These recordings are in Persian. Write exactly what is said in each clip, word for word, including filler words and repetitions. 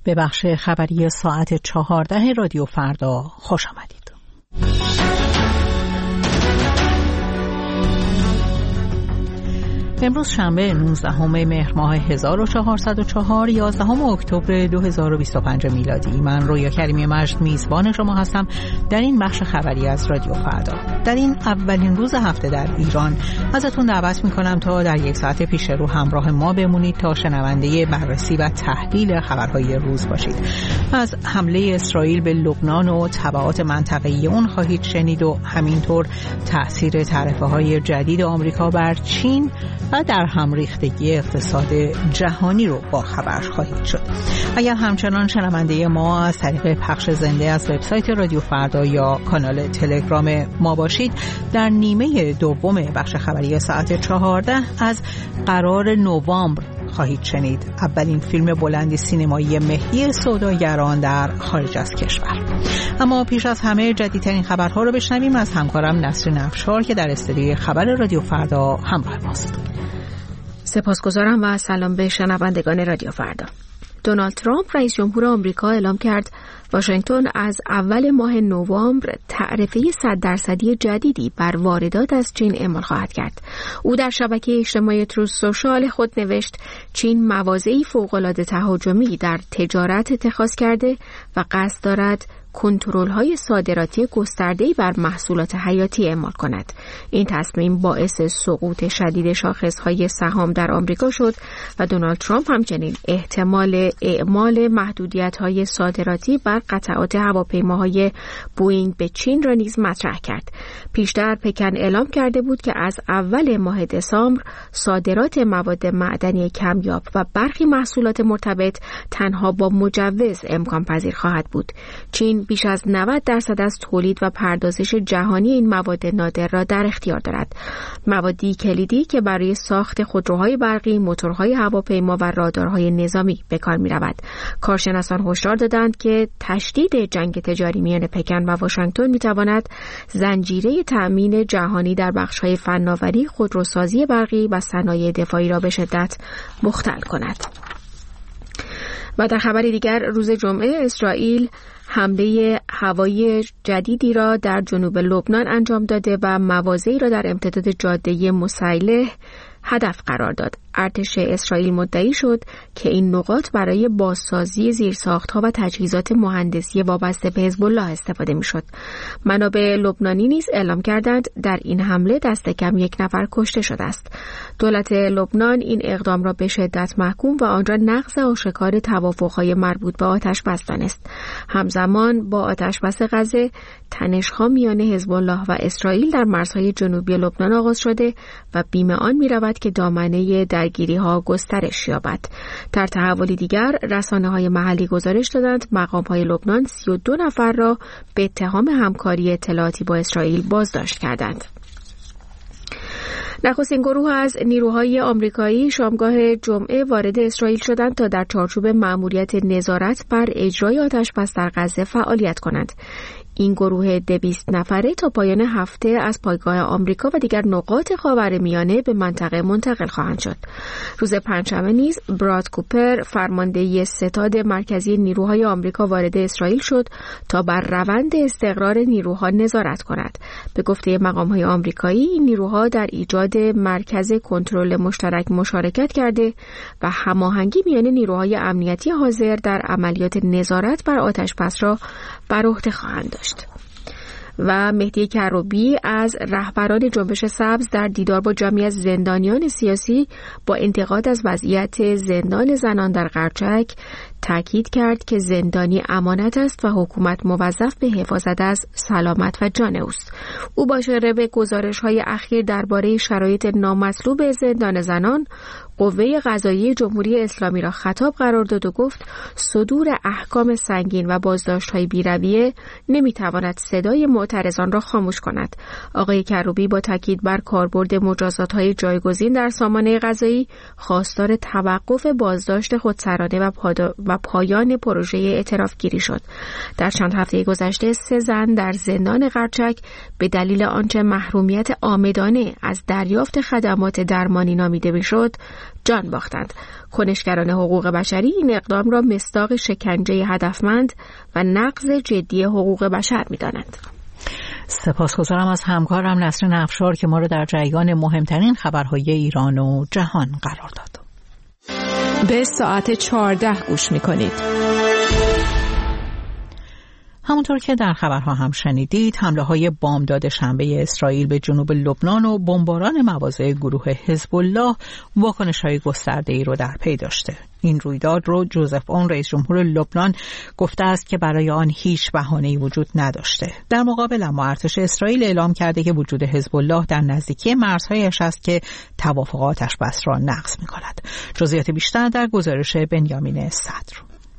به بخش خبری ساعت چهارده رادیو فردا خوش آمدید. امروز شنبه نوزدهم مهر ماه هزار و چهارصد و چهار یازدهم اکتبر دو هزار و بیست و پنج میلادی. من رویا کریمی مجد میزبان شما هستم در این بخش خبری از رادیو فردا. در این اولین روز هفته در ایران ازتون دعوت میکنم تا در یک ساعت پیش رو همراه ما بمونید تا شنونده بررسی و تحلیل خبرهای روز باشید. از حمله اسرائیل به لبنان و تبعات منطقه‌ای اون خواهید شنید و همینطور تأثیر تعرفه‌های جدید آمریکا بر چین و در هم ریختگی اقتصاد جهانی رو با خبر خواهید شد. اگر همچنان شنونده ما از طریق پخش زنده از وبسایت رادیو فردا یا کانال تلگرام ما باشید، در نیمه دوم بخش خبری ساعت چهارده از قرار نوامبر خواهید شنید، اولین فیلم بلند سینمایی مهدی سوداگران در خارج از کشور. اما پیش از همه جدیدترین خبرها رو بشنویم از همکارم نسرین افشار که در استودیوی خبر رادیو فردا همراه ماست. سپاسگزارم و سلام به شنوندگان رادیو فردا. دونالد ترامپ رئیس جمهور آمریکا اعلام کرد واشنگتن از اول ماه نوامبر تعرفه صد درصدی جدیدی بر واردات از چین اعمال خواهد کرد. او در شبکه اجتماعی تروث سوشال خود نوشت چین مواضعی فوق‌العاده تهاجمی در تجارت اتخاذ کرده و قصد دارد کنترل‌های صادراتی گسترده‌ای بر محصولات حیاتی اعمال کند. این تصمیم باعث سقوط شدید شاخص‌های سهام در آمریکا شد و دونالد ترامپ همچنین احتمال اعمال محدودیت‌های صادراتی بر قطعات هواپیماهای بوئینگ به چین را نیز مطرح کرد. پیشتر پکن اعلام کرده بود که از اول ماه دسامبر صادرات مواد معدنی کمیاب و برخی محصولات مرتبط تنها با مجوز امکان پذیر خواهد بود. چین بیش از نود درصد از تولید و پردازش جهانی این مواد نادر را در اختیار دارد. موادی کلیدی که برای ساخت خودروهای برقی، موتورهای هواپیما و رادارهای نظامی به کار می‌رود. کارشناسان هشدار دادند که تشدید جنگ تجاری میان پکن و واشنگتن می‌تواند زنجیره تأمین جهانی در بخش‌های فناوری، خودروسازی برقی و صنایع دفاعی را به شدت مختل کند. و در خبری دیگر، روز جمعه اسرائیل حمله هوایی جدیدی را در جنوب لبنان انجام داده و مواضعی را در امتداد جاده مسیلح هدف قرار داد. ارتش اسرائیل مدعی شد که این نقاط برای بازسازی زیرساخت‌ها و تجهیزات مهندسی وابسته به حزب الله استفاده می‌شد. منابع لبنانی نیز اعلام کردند در این حمله دست کم یک نفر کشته شده است. دولت لبنان این اقدام را به شدت محکوم و آن را نقض آشکار توافق‌های مربوط به آتش‌بس دانست. همزمان با آتش‌بس غزه، تنش‌ها میان حزب الله و اسرائیل در مرزهای جنوبی لبنان آغاز شده و بیم آن می‌رود که دامنه درگیری‌ها گسترش یابد. در تحولی دیگر، رسانه‌های محلی گزارش دادند مقام‌های لبنان سی و دو نفر را به اتهام همکاری اطلاعاتی با اسرائیل بازداشت کردند. نخستین گروه از نیروهای آمریکایی شامگاه جمعه وارد اسرائیل شدند تا در چارچوب مأموریت نظارت بر اجرای آتش‌بس در غزه فعالیت کنند. این گروه دویست نفره تا پایان هفته از پایگاه آمریکا و دیگر نقاط خاورمیانه به منطقه منتقل خواهند شد. روز پنجشنبه نیز براد کوپر فرمانده ستاد مرکزی نیروهای آمریکا وارد اسرائیل شد تا بر روند استقرار نیروها نظارت کند. به گفته مقام‌های آمریکایی، این نیروها در ایجاد مرکز کنترل مشترک مشارکت کرده و هماهنگی میان نیروهای امنیتی حاضر در عملیات نظارت بر آتش‌بس را بر عهده خواهند داشت. و مهدی کروبی از رهبران جنبش سبز در دیدار با جمعی از زندانیان سیاسی با انتقاد از وضعیت زندان زنان در قرچک تاکید کرد که زندانی امانت است و حکومت موظف به حفاظت از سلامت و جان اوست. او با اشاره به گزارش‌های اخیر درباره شرایط نامطلوب زندان زنان، قوه قضاییه جمهوری اسلامی را خطاب قرار داد و گفت صدور احکام سنگین و بازداشت‌های بی‌رویه نمی‌تواند صدای معترضان را خاموش کند. آقای کروبی با تاکید بر کاربرد مجازات‌های جایگزین در سامانه قضایی خواستار توقف بازداشت خودسرانه و, پادا... و پایان پروژه اعترافگیری شد. در چند هفته گذشته سه زن در زندان قرچک به دلیل آنچه محرومیت عامدانه از دریافت خدمات درمانی نامیده میشد جان باختند. کنشگران حقوق بشری این اقدام را مصداق شکنجه هدفمند و نقض جدی حقوق بشر می‌دانند. سپاسگزارم از همکارم نسرین افشار که ما را در جریان مهمترین خبرهای ایران و جهان قرار داد. به ساعت چهارده گوش می‌کنید. همونطور که در خبرها هم شنیدید، حمله‌های بامداد شنبه اسرائیل به جنوب لبنان و بمباران مواضع گروه حزب الله واکنش‌های گسترده‌ای رو در پی داشته. این رویداد رو جوزف اون رئیس جمهور لبنان گفته است که برای آن هیچ بهانه‌ای وجود نداشته. در مقابل اما ارتش اسرائیل اعلام کرده که وجود حزب الله در نزدیکی مرزهایش است که توافق آتش‌بس را نقض می‌کند. جزئیات بیشتر در گزارش بنیامین صدر.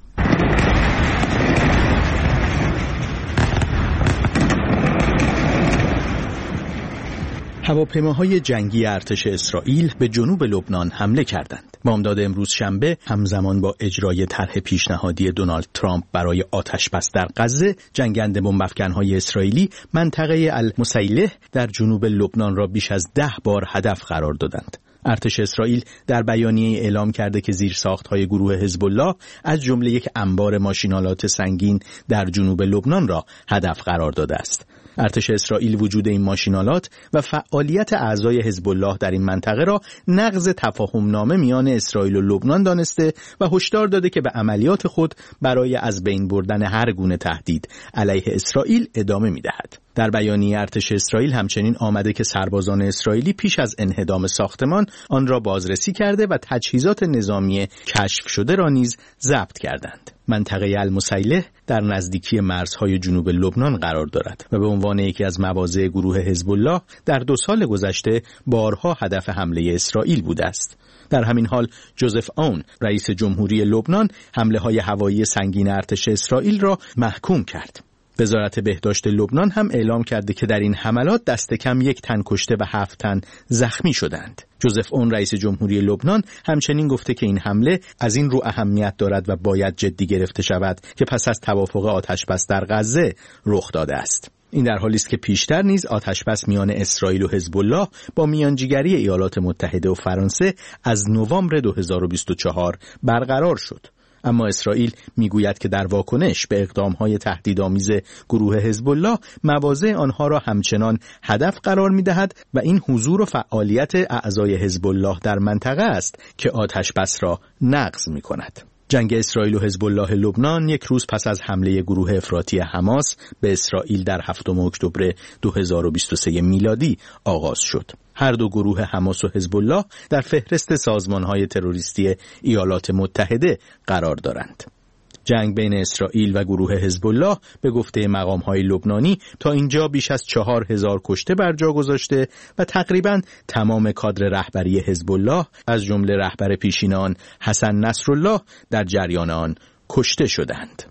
هواپیماهای جنگی ارتش اسرائیل به جنوب لبنان حمله کردند. بامداد امروز شنبه همزمان با اجرای طرح پیشنهادی دونالد ترامپ برای آتش‌بس در غزه، جنگنده بمب‌افکن‌های اسرائیلی منطقه المسیله در جنوب لبنان را بیش از ده بار هدف قرار دادند. ارتش اسرائیل در بیانیه اعلام کرده که زیرساخت‌های گروه حزب الله از جمله یک انبار ماشین‌آلات سنگین در جنوب لبنان را هدف قرار داده است. ارتش اسرائیل وجود این ماشین‌آلات و فعالیت اعضای حزب الله در این منطقه را نقض تفاهم‌نامه میان اسرائیل و لبنان دانسته و هشدار داده که به عملیات خود برای از بین بردن هر گونه تهدید علیه اسرائیل ادامه می‌دهد. در بیانیه ارتش اسرائیل همچنین آمده که سربازان اسرائیلی پیش از انهدام ساختمان آن را بازرسی کرده و تجهیزات نظامی کشف شده را نیز ضبط کردند. منطقه المسیله در نزدیکی مرزهای جنوب لبنان قرار دارد و به عنوان یکی از مواضع گروه حزب الله در دو سال گذشته بارها هدف حمله اسرائیل بوده است. در همین حال جوزف اون رئیس جمهوری لبنان حمله‌های هوایی سنگین ارتش اسرائیل را محکوم کرد. وزارت بهداشت لبنان هم اعلام کرده که در این حملات دست کم یک تن کشته و هفت تن زخمی شدند. جوزف اون رئیس جمهوری لبنان همچنین گفته که این حمله از این رو اهمیت دارد و باید جدی گرفته شود که پس از توافق آتش‌بس در غزه رخ داده است. این در حالی است که پیشتر نیز آتش‌بس میان اسرائیل و حزب الله با میانجیگری ایالات متحده و فرانسه از نوامبر دو هزار و بیست و چهار برقرار شد. اما اسرائیل میگوید که در واکنش به اقدام‌های تهدیدآمیز گروه حزب الله مواضع آنها را همچنان هدف قرار می‌دهد و این حضور و فعالیت اعضای حزب الله در منطقه است که آتش‌بس را نقض می‌کند. جنگ اسرائیل و حزب الله لبنان یک روز پس از حمله گروه افراطی حماس به اسرائیل در هفتم اکتبر دو هزار و بیست و سه میلادی آغاز شد. هر دو گروه حماس و حزب الله در فهرست سازمان‌های تروریستی ایالات متحده قرار دارند. جنگ بین اسرائیل و گروه حزب الله به گفته مقام‌های لبنانی تا اینجا بیش از چهار هزار کشته بر جا گذاشته و تقریباً تمام کادر رهبری حزب الله از جمله رهبر پیشین آن حسن نصرالله در جریان آن کشته شدند.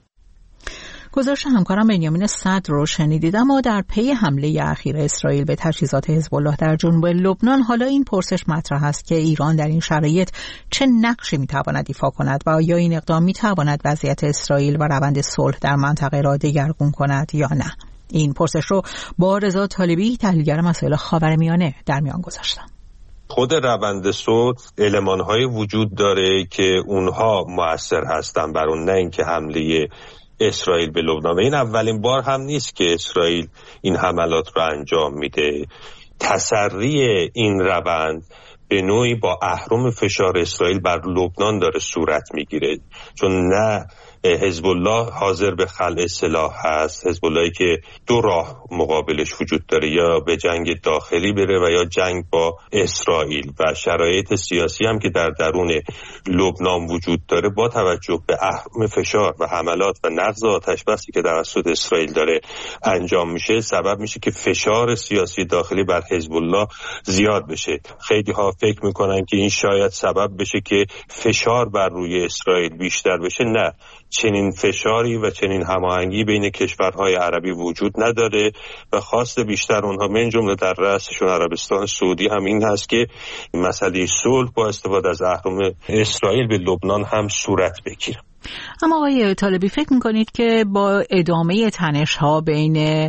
گزارش همکارم بنیامین صدر رو شنیدید. اما در پی حمله اخیر اسرائیل به تجهیزات حزب الله در جنوب لبنان حالا این پرسش مطرح است که ایران در این شرایط چه نقشی میتواند ایفا کند و آیا این اقدام میتواند وضعیت اسرائیل و روند صلح در منطقه را دگرگون کند یا نه؟ این پرسش رو با رضا طالبی تحلیلگر مسائل خاورمیانه در میان گذاشتم. خود روند صلح المان‌های وجود داره که اونها مؤثر هستن بر اون، نه اینکه حمله اسرائیل به لبنان. این اولین بار هم نیست که اسرائیل این حملات رو انجام میده. تسری این روند به نوعی با اهرم فشار اسرائیل بر لبنان داره صورت میگیره، چون نه حزب الله حاضر به خلع سلاح هست. حزب اللهی که دو راه مقابلش وجود داره، یا به جنگ داخلی بره و یا جنگ با اسرائیل، و شرایط سیاسی هم که در درون لبنان وجود داره با توجه به اهرم فشار و حملات و نقض آتش‌بسی که توسط اسرائیل داره انجام میشه سبب میشه که فشار سیاسی داخلی بر حزب الله زیاد بشه. خیلی ها فکر میکنن که این شاید سبب بشه که فشار بر روی اسرائیل بیشتر بشه. نه، چنین فشاری و چنین هماهنگی بین کشورهای عربی وجود نداره و خواست بیشتر اونها من جمله در رأسشون عربستان سعودی هم این هست که مسئله صلح با استفاده از اهرم اسرائیل به لبنان هم صورت بگیره. اما آقای طالبی فکر میکنید که با ادامه تنش‌ها بین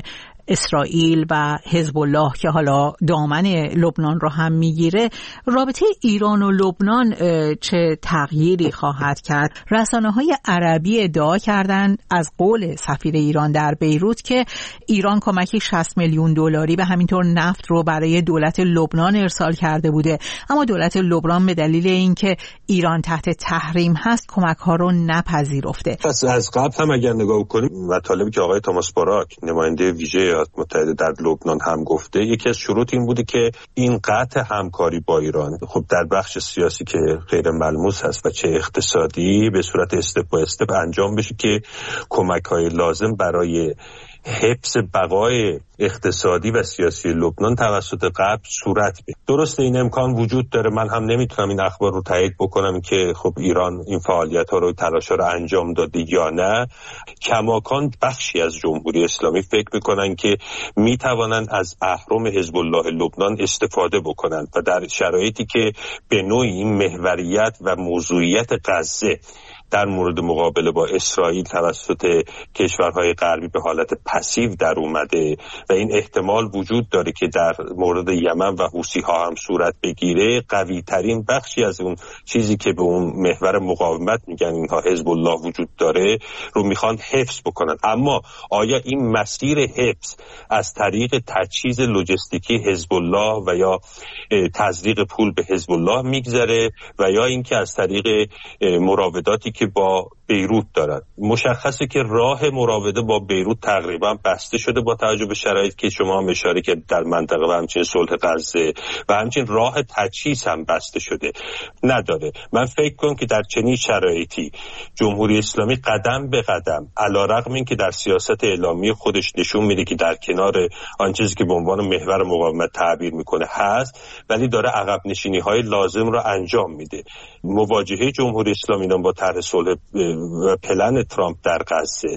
اسرائیل و حزب الله که حالا دامن لبنان رو هم میگیره، رابطه ایران و لبنان چه تغییری خواهد کرد؟ رسانه‌های عربی ادعا کردند از قول سفیر ایران در بیروت که ایران کمکی شصت میلیون دلاری به همینطور نفت رو برای دولت لبنان ارسال کرده بوده، اما دولت لبنان به دلیل اینکه ایران تحت تحریم هست کمک‌ها رو نپذیرفته. پس از قبل هم اگر نگاه کنیم مطالبی که آقای توماس باراک نماینده ویژه ایالات متحده در لبنان هم گفته، یکی از شروط این بوده که این قطع همکاری با ایران خب در بخش سیاسی که غیر ملموس هست و چه اقتصادی به صورت استپ با استپ انجام بشه که کمک‌های لازم برای حفظ بقای اقتصادی و سیاسی لبنان توسط غرب صورت بگیره. درسته این امکان وجود داره، من هم نمیتونم این اخبار رو تایید بکنم که خب ایران این فعالیت‌ها رو تلاش‌ها رو انجام داده یا نه. کماکان بخشی از جمهوری اسلامی فکر میکنن که میتوانن از اهرم حزب الله لبنان استفاده بکنن و در شرایطی که به نوعی این محوریت و موضوعیت غزه در مورد مقابله با اسرائیل توسط کشورهای غربی به حالت پسیو در اومده و این احتمال وجود داره که در مورد یمن و حوثی ها هم صورت بگیره، قوی ترین بخشی از اون چیزی که به اون محور مقاومت میگن اینها حزب الله وجود داره رو میخوان حفظ بکنن. اما آیا این مسیر حفظ از طریق تجهیز لوجستیکی حزب الله و یا تزریق پول به حزب الله میگذره و یا اینکه از طریق مراوداتی که با بیروت دارد؟ مشخصه که راه مراوده با بیروت تقریبا بسته شده با توجه به شرایطی که شما هم اشاره کردید در منطقه و همچنین صلح غزه و همچنین راه تجهیز هم بسته شده نداره. من فکر کنم که در چنین شرایطی جمهوری اسلامی قدم به قدم علیرغم اینکه در سیاست اعلامی خودش نشون میده که در کنار آن چیزی که به عنوان محور مقاومت تعبیر میکنه هست، ولی داره عقب نشینی های لازم رو انجام میده. مواجهه جمهوری اسلامی با طرح صلح و پلن ترامپ در غزه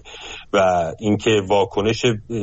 و اینکه واکنش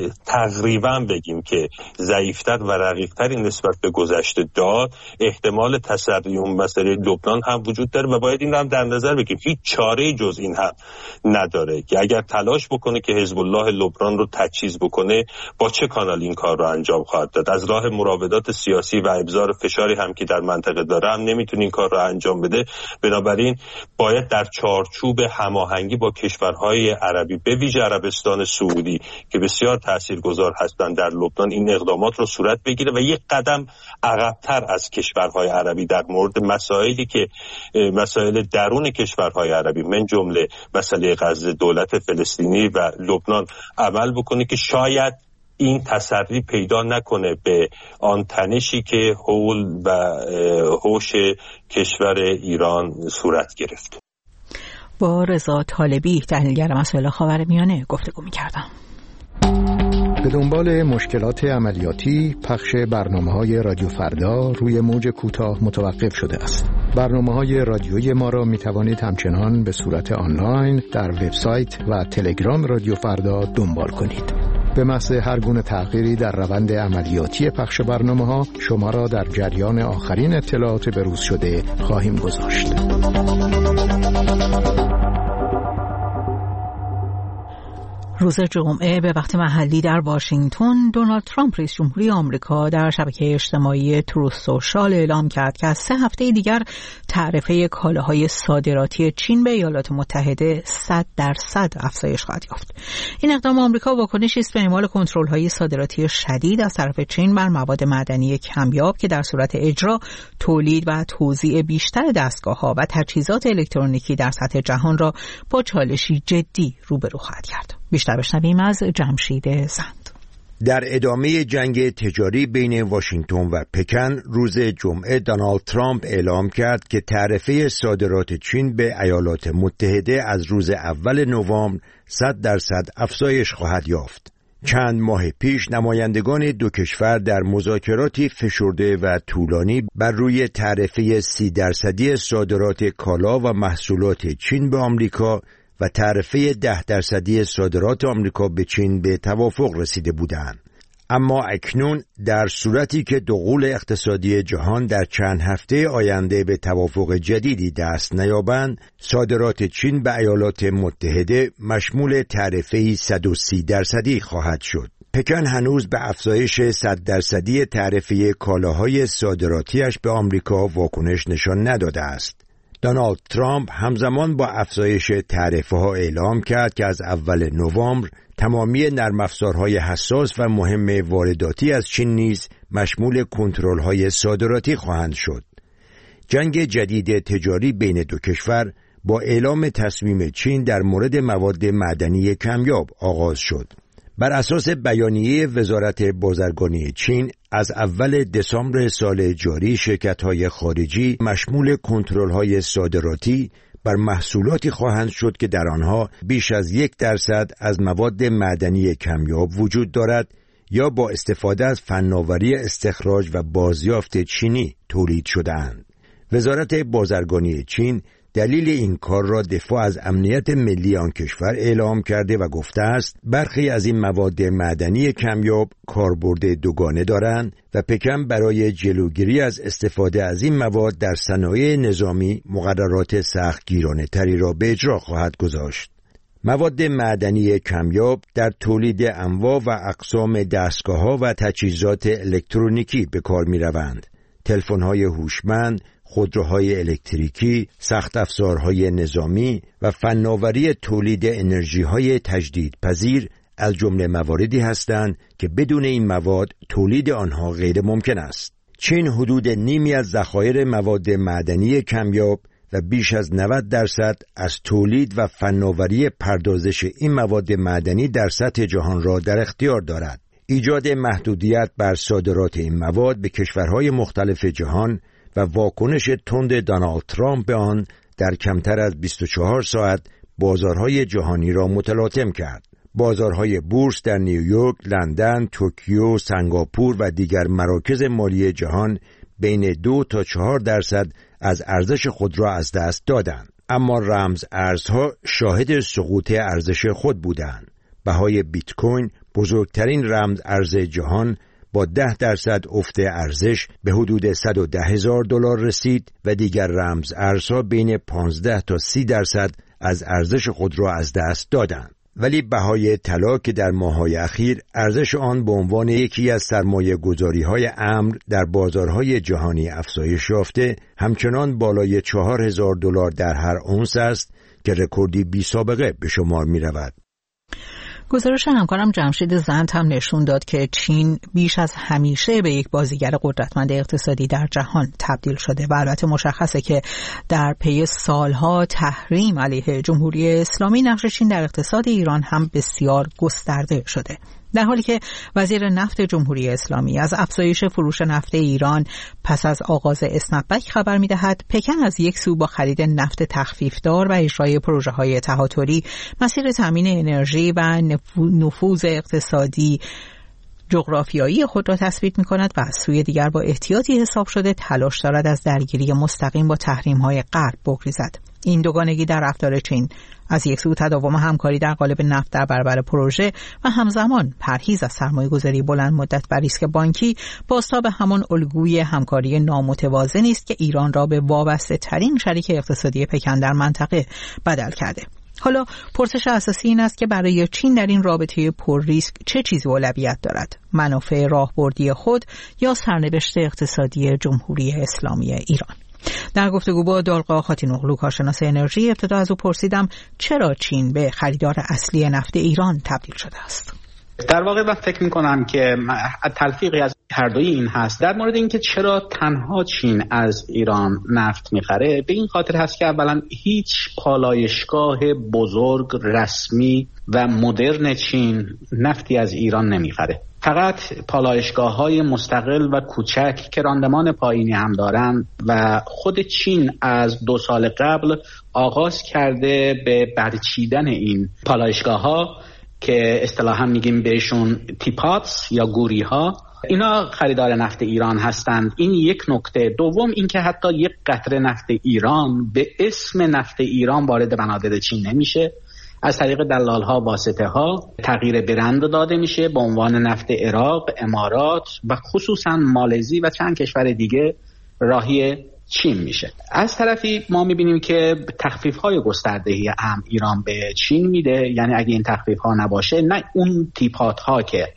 تقریبا بگیم که ضعیفتر و رقیقتری نسبت به گذشته داد، احتمال تسری اون مسئله لبنان هم وجود داره و باید این رو هم در نظر بگیریم. هیچ چاره جز این هم نداره که اگر تلاش بکنه که حزب الله لبنان رو تجهیز بکنه با چه کانال این کار رو انجام خواهد داد. از راه مراودات سیاسی و ابزار فشاری هم که در منطقه داره هم نمیتونه این کار رو انجام بده. بنابراین باید در چارچوب هماهنگی با کشورهای عربی به ویژه عربستان سعودی که بسیار تاثیرگذار هستند در لبنان این اقدامات رو صورت بگیره و یک قدم عقب‌تر از کشورهای عربی در مورد مسائلی که مسائل درون کشورهای عربی من جمله مسئله غزه، دولت فلسطینی و لبنان عمل بکنه که شاید این تسری پیدا نکنه به آن تنشی که حول و هوش کشور ایران صورت گرفت. با رضا طالبی تحلیلگر مسائل خاورمیانه گفتگو می‌کردم. به دنبال مشکلات عملیاتی پخش برنامه‌های رادیو فردا روی موج کوتاه متوقف شده است. برنامه‌های رادیویی ما را می‌توانید همچنان به صورت آنلاین در وبسایت و تلگرام رادیو فردا دنبال کنید. به محض هر گونه تغییری در روند عملیاتی پخش برنامه‌ها شما را در جریان آخرین اطلاعات بروز شده خواهیم گذاشت. روز جمعه به وقت محلی در واشنگتن، دونالد ترامپ رئیس جمهوری آمریکا در شبکه اجتماعی تروث سوشال اعلام کرد که از سه هفته دیگر تعرفه کالاهای صادراتی چین به ایالات متحده صد درصد افزایش خواهد یافت. این اقدام آمریکا واکنشی است به اعمال کنترل‌های صادراتی شدید از طرف چین بر مواد معدنی کمیاب که در صورت اجرا، تولید و توزیع بیشتر دستگاه‌ها و تجهیزات الکترونیکی در سطح جهان را با چالشی جدی روبرو خواهد کرد. بیشتر بشنویم از جمشید زند. در ادامه جنگ تجاری بین واشنگتن و پکن، روز جمعه دونالد ترامپ اعلام کرد که تعرفه صادرات چین به ایالات متحده از روز اول نوامبر صد درصد افزایش خواهد یافت. چند ماه پیش نمایندگان دو کشور در مذاکراتی فشرده و طولانی بر روی تعرفه سی درصدی صادرات کالا و محصولات چین به آمریکا و تعرفه ده درصدی صادرات آمریکا به چین به توافق رسیده بودند. اما اکنون در صورتی که دغول اقتصادی جهان در چند هفته آینده به توافق جدیدی دست نیابند، صادرات چین به ایالات متحده مشمول تعرفه صد و سی درصدی خواهد شد. پکن هنوز به افزایش صد درصدی تعرفه کالاهای صادراتیش به آمریکا واکنش نشان نداده است. دونالد ترامپ همزمان با افزایش تعرفه ها اعلام کرد که از اول نوامبر تمامی نرم افزارهای حساس و مهم وارداتی از چین نیز مشمول کنترل‌های صادراتی خواهند شد. جنگ جدید تجاری بین دو کشور با اعلام تصمیم چین در مورد مواد معدنی کمیاب آغاز شد. بر اساس بیانیه وزارت بازرگانی چین، از اول دسامبر سال جاری شرکت‌های خارجی مشمول کنترل‌های صادراتی بر محصولاتی خواهند شد که در آنها بیش از یک درصد از مواد معدنی کمیاب وجود دارد یا با استفاده از فناوری استخراج و بازیافت چینی تولید شده‌اند. وزارت بازرگانی چین دلیل این کار را دفاع از امنیت ملی آن کشور اعلام کرده و گفته است برخی از این مواد معدنی کمیاب کاربرد دوگانه دارند و پکن برای جلوگیری از استفاده از این مواد در صنایع نظامی مقررات سختگیرانه تری را به اجرا خواهد گذاشت. مواد معدنی کمیاب در تولید انواع و اقسام دستگاه‌ها و تجهیزات الکترونیکی به کار می‌روند. تلفن‌های هوشمند، خودروهای الکتریکی، سخت افزارهای نظامی و فناوری تولید انرژی‌های تجدیدپذیر از جمله مواردی هستند که بدون این مواد تولید آنها غیر ممکن است. چین حدود نیمی از ذخایر مواد معدنی کمیاب و بیش از نود درصد از تولید و فناوری پردازش این مواد معدنی در سطح جهان را در اختیار دارد. ایجاد محدودیت بر صادرات این مواد به کشورهای مختلف جهان و واکنش تند دونالد ترامپ به آن در کمتر از بیست و چهار ساعت بازارهای جهانی را متلاطم کرد. بازارهای بورس در نیویورک، لندن، توکیو، سنگاپور و دیگر مراکز مالی جهان بین دو تا چهار درصد از ارزش خود را از دست دادند. اما رمز ارزها شاهد سقوط ارزش خود بودند. بهای بیت کوین، بزرگترین رمز ارز جهان، با ده درصد افت ارزش به حدود صد و ده هزار دلار رسید و دیگر رمز ارزها بین پانزده تا سی درصد از ارزش خود را از دست دادند. ولی بهای طلا که در ماه‌های اخیر ارزش آن به عنوان یکی از سرمایه‌گذاری‌های امن در بازارهای جهانی افزایش یافته، همچنان بالای چهار هزار دلار در هر اونس است که رکوردی بی سابقه به شمار می‌رود. گزارش همکارم جمشید زند هم نشون داد که چین بیش از همیشه به یک بازیگر قدرتمند اقتصادی در جهان تبدیل شده و البته مشخصه که در پی سالها تحریم علیه جمهوری اسلامی نقش چین در اقتصاد ایران هم بسیار گسترده شده. در حالی که وزیر نفت جمهوری اسلامی از افزایش فروش نفت ایران پس از آغاز اسنپبک خبر می‌دهد، پکن از یک سو با خرید نفت تخفیفدار و اجرای پروژه‌های تهاتری مسیر تامین انرژی و نفوذ اقتصادی جغرافیایی خود را تثبیت می‌کند و از سوی دیگر با احتیاطی حساب شده تلاش دارد از درگیری مستقیم با تحریم‌های غرب بگریزد. این دوگانگی در رفتار چین از یک سو تداوم همکاری در قالب نفت در برابر پروژه و همزمان پرهیز از سرمایه‌گذاری بلند مدت و ریسک بانکی بازتاب همان الگوی همکاری نامتوازنی است که ایران را به وابسته ترین شریک اقتصادی پکن در منطقه بدل کرده. حالا پرسش اساسی این است که برای چین در این رابطه پر ریسک چه چیزی اولویت دارد؟ منافع راهبردی خود یا سرنوشت اقتصادی جمهوری اسلامی ایران؟ در گفتگو با دالقا خاتینوغلو کارشناس انرژی ابتدا از او پرسیدم چرا چین به خریدار اصلی نفت ایران تبدیل شده است. در واقع من فکر می‌کنم که تلفیقی از هر دوی این هست. در مورد اینکه چرا تنها چین از ایران نفت می‌خره، به این خاطر هست که اولا هیچ پالایشگاه بزرگ رسمی و مدرن چین نفتی از ایران نمی‌خره. فقط پالایشگاه‌های مستقل و کوچک که راندمان پایینی هم دارن و خود چین از دو سال قبل آغاز کرده به برچیدن این پالایشگاه‌ها که اصطلاحاً میگیم بهشون تیپاتس یا گوری‌ها. اینا خریدار نفت ایران هستند. این یک نکته. دوم اینکه حتی یک قطره نفت ایران به اسم نفت ایران وارد بنادر چین نمیشه. از طریق دلال‌ها، واسطه‌ها تغییر برند داده میشه به عنوان نفت عراق، امارات و خصوصاً مالزی و چند کشور دیگه راهی چین میشه. از طرفی ما میبینیم که تخفیف‌های گسترده‌ای هم ایران به چین میده، یعنی اگه این تخفیف‌ها نباشه، نه اون تیپات‌ها که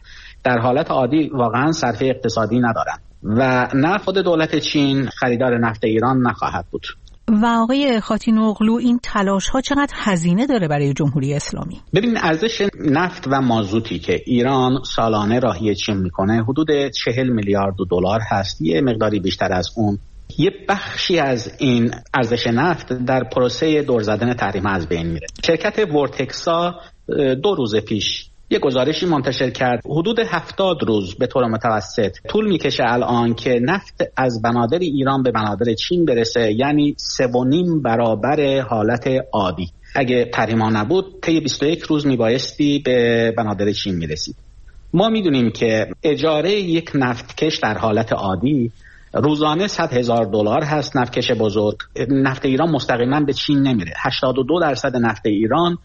در حالت عادی واقعا صرفه اقتصادی ندارن و نه خود دولت چین خریدار نفت ایران نخواهد بود. و آقای خاتینوغلو این تلاش ها چقدر هزینه داره برای جمهوری اسلامی؟ ببین ارزش نفت و مازوتی که ایران سالانه راهی چین میکنه حدود چهل میلیارد دلار هست، یه مقداری بیشتر از اون. یه بخشی از این ارزش نفت در پروسه دور زدن تحریم از بین میره. شرکت ورتکسا دو روز پیش یه گزارشی منتشر کرد حدود هفتاد روز به طور متوسط طول میکشه الان که نفت از بنادر ایران به بنادر چین برسه، یعنی سه و نیم برابر حالت عادی. اگه تحریما نبود طی بیست و یک روز میبایستی به بنادر چین میرسید. ما میدونیم که اجاره یک نفتکش در حالت عادی روزانه صد هزار دلار هست. نفتکش بزرگ، نفت ایران مستقیما به چین نمیره. هشتاد و دو درصد نفت ایران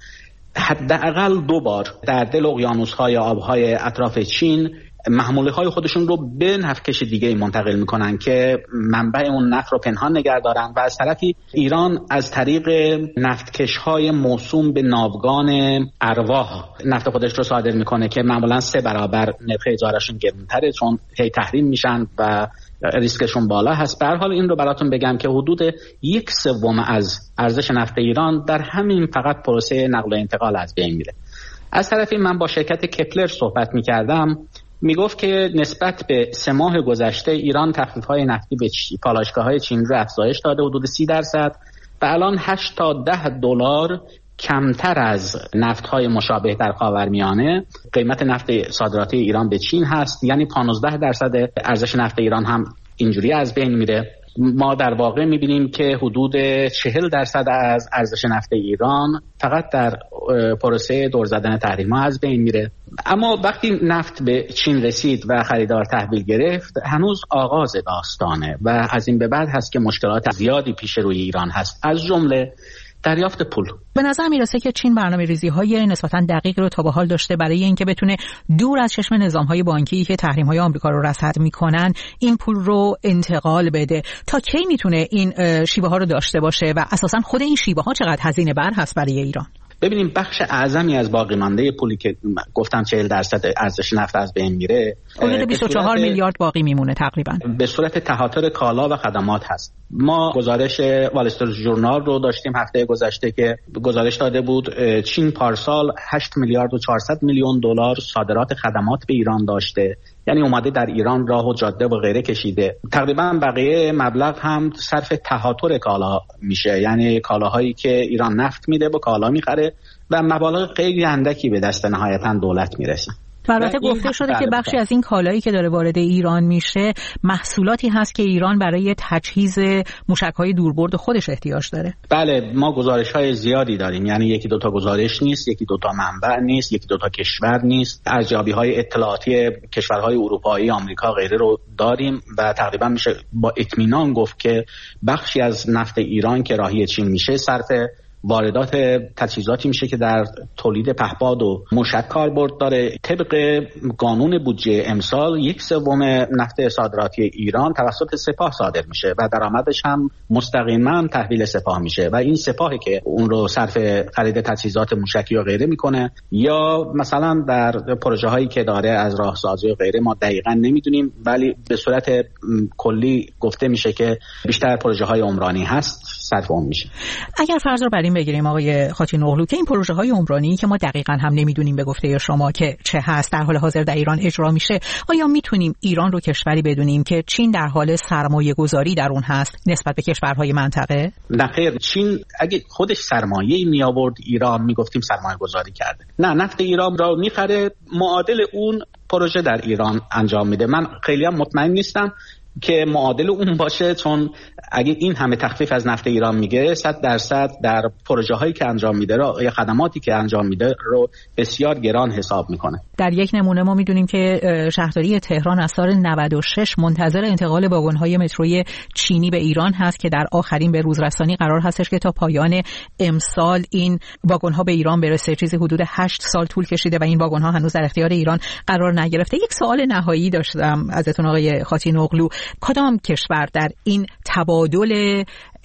حداقل دو بار در دل اقیانوس‌های آب‌های اطراف چین محموله‌های خودشون رو به نفتکش دیگه منتقل میکنن که منبع اون نفت رو پنهان نگه دارن و از طرفی ایران از طریق نفتکش‌های موسوم به ناوگان ارواح نفت خودش رو صادر میکنه که معمولا سه برابر نرخ اجارهشون گرونتره چون هی تحریم میشن و ریسکشون بالا هست. به هر حال این رو براتون بگم که حدود یک سوم از ارزش نفت ایران در همین فقط پروسه نقل و انتقال از بین میره. از طرفی من با شرکت کپلر صحبت میکردم، میگفت که نسبت به سه ماه گذشته ایران تخفیف‌های نفتی به پالایشگاه‌های چین رو افزایش داده حدود سی درصد و الان هشت تا ده دلار کمتر از نفت‌های مشابه در خاورمیانه قیمت نفت صادراتی ایران به چین هست، یعنی پانزده درصد ارزش نفت ایران هم اینجوری از بین میره. ما در واقع میبینیم که حدود چهل درصد از ارزش نفت ایران فقط در پروسه دور زدن تحریم‌ها از بین میره. اما وقتی نفت به چین رسید و خریدار تحویل گرفت هنوز آغاز داستانه و از این به بعد هست که مشکلات زیادی پیش روی ایران هست، از جمله دریافت پول. به نظر میرسه که چین برنامه‌ریزی‌های نسبتاً دقیق رو تا به حال داشته برای اینکه بتونه دور از چشم نظام‌های بانکی که تحریم‌های آمریکا رو رصد می‌کنن این پول رو انتقال بده. تا کی میتونه این شیوه‌ها رو داشته باشه و اساساً خود این شیوه‌ها چقدر هزینه بر هست برای ایران؟ ببینیم بخش اعظمی از باقی مانده پولی که گفتم چهل درصد ارزش نفت از بین میره حدود بیست و چهار میلیارد باقی میمونه تقریبا به صورت تهاتر کالا و خدمات هست. ما گزارش وال استریت ژورنال رو داشتیم هفته گذشته که گزارش داده بود چین پارسال هشت میلیارد و چهارصد میلیون دلار صادرات خدمات به ایران داشته، یعنی اومده در ایران راه و جاده و غیره کشیده. تقریبا بقیه مبلغ هم صرف تهاتر کالا میشه، یعنی کالاهایی که ایران نفت میده با کالا میخره و مبالغ خیلی اندکی به دست نهایتا دولت میرسه. البته گفته شده که بخشی از این کالایی که داره وارد ایران میشه محصولاتی هست که ایران برای تجهیز موشک‌های دوربرد خودش احتیاج داره. بله، ما گزارش‌های زیادی داریم، یعنی یکی دو تا گزارش نیست، یکی دو تا منبع نیست، یکی دو تا کشور نیست. ارزیابی‌های اطلاعاتی کشورهای اروپایی، آمریکا غیره رو داریم و تقریبا میشه با اطمینان گفت که بخشی از نفت ایران که راهی چین میشه صرف واردات تجهیزاتی میشه که در تولید پهپاد و موشک کاربرد داره. طبق قانون بودجه امسال یک سوم نفت صادراتی ایران توسط سپاه صادر میشه و درآمدش هم مستقیما تحویل سپاه میشه و این سپاهی که اون رو صرف خرید تجهیزات موشکی و غیره میکنه، یا مثلا در پروژه هایی که داره از راهسازی و غیره ما دقیقاً نمیدونیم، ولی به صورت کلی گفته میشه که بیشتر پروژه های عمرانی هست صرف اون میشه. اگر فرض رو بر این بگیریم آقای خاتینوغلو که این پروژه های عمرانی که ما دقیقاً هم نمیدونیم به گفته شما که چه هست در حال حاضر در ایران اجرا میشه، آیا میتونیم ایران رو کشوری بدونیم که چین در حال سرمایه گذاری در اون هست نسبت به کشورهای منطقه؟ نه خیر، چین اگه خودش سرمایه‌ای می آورد ایران میگفتیم سرمایه گذاری کرده. نه، نفت ایران را میخره، معادل اون پروژه در ایران انجام میده. من خیلی هم مطمئن نیستم که معادل اون باشه، چون اگه این همه تخفیف از نفت ایران میگیره صد درصد در پروژه هایی که انجام میده رو یا خدماتی که انجام میده رو بسیار گران حساب میکنه. در یک نمونه ما میدونیم که شهرداری تهران از سال نود و شش منتظر انتقال واگن‌های متروی چینی به ایران هست که در آخرین به روزرسانی قرار هستش که تا پایان امسال این واگن‌ها به ایران برسه. چیزی حدود هشت سال طول کشیده و این واگن‌ها هنوز در اختیار ایران قرار نگرفته. یک سوال نهایی داشتم ازتون آقای خاتینوغلو، کدام کشور در این تبادل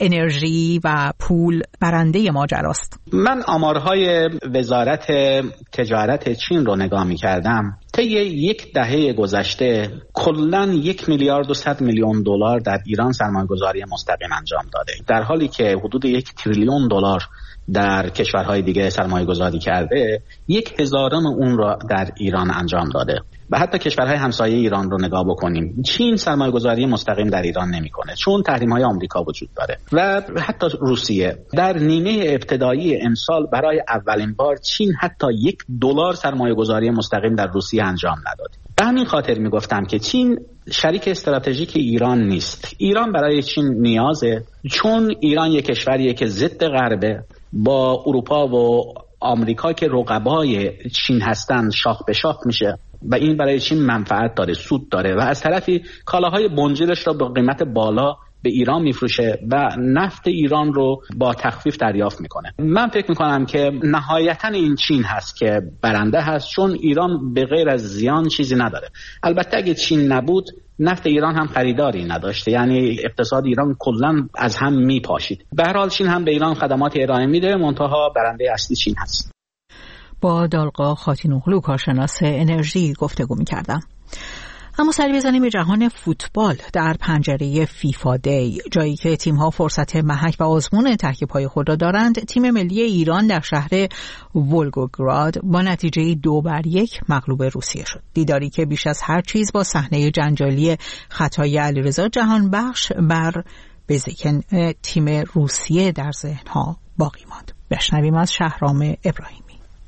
انرژی و پول برنده ماجراست؟ من آمارهای وزارت تجارت چین رو نگاه می کردم. طی یک دهه گذشته کلاً یک میلیارد و صد میلیون دلار در ایران سرمایه‌گذاری مستقیم انجام داده، در حالی که حدود یک تریلیون دلار در کشورهای دیگه سرمایه گذاری کرده، یک هزارم اون را در ایران انجام داده. و حتی کشورهای همسایه ایران رو نگاه بکنیم، چین سرمایه گذاری مستقیم در ایران نمیکنه چون تحریم های آمریکا وجود داره، و حتی روسیه. در نیمه ابتدایی امسال برای اولین بار چین حتی یک دلار سرمایه گذاری مستقیم در روسیه انجام نداد. به همین خاطر میگفتم که چین شریک استراتژیک ایران نیست. ایران برای چین نیازه، چون ایران یک کشوریه که ضد غربه، با اروپا و آمریکا که رقبای چین هستن شاخ به شاخ میشه و این برای چین منفعت داره، سود داره، و از طرفی کالاهای بنجلش را با قیمت بالا به ایران میفروشه و نفت ایران رو با تخفیف دریافت میکنه. من فکر میکنم که نهایتا این چین هست که برنده هست، چون ایران به غیر از زیان چیزی نداره. البته اگه چین نبود نفت ایران هم خریداری نداشته، یعنی اقتصاد ایران کلا از هم میپاشید. به هر حال چین هم به ایران خدمات ارائه میده، منتها برنده اصلی چین هست. با دالقا خاتینوغلو کارشناس انرژی گفتگو میکردم. اما سری بزنیم به جهان فوتبال در پنجره فیفا دی، جایی که تیم‌ها فرصت محک و آزمون تک پای خود را دارند. تیم ملی ایران در شهر ولگوگراد با نتیجه دو بر یک مغلوب روسیه شد. دیداری که بیش از هر چیز با صحنه جنجالی خطای علیرضا جهانبخش بر بزیکن تیم روسیه در ذهن‌ها باقی ماند. بشنویم از شهرام ابراهیمی.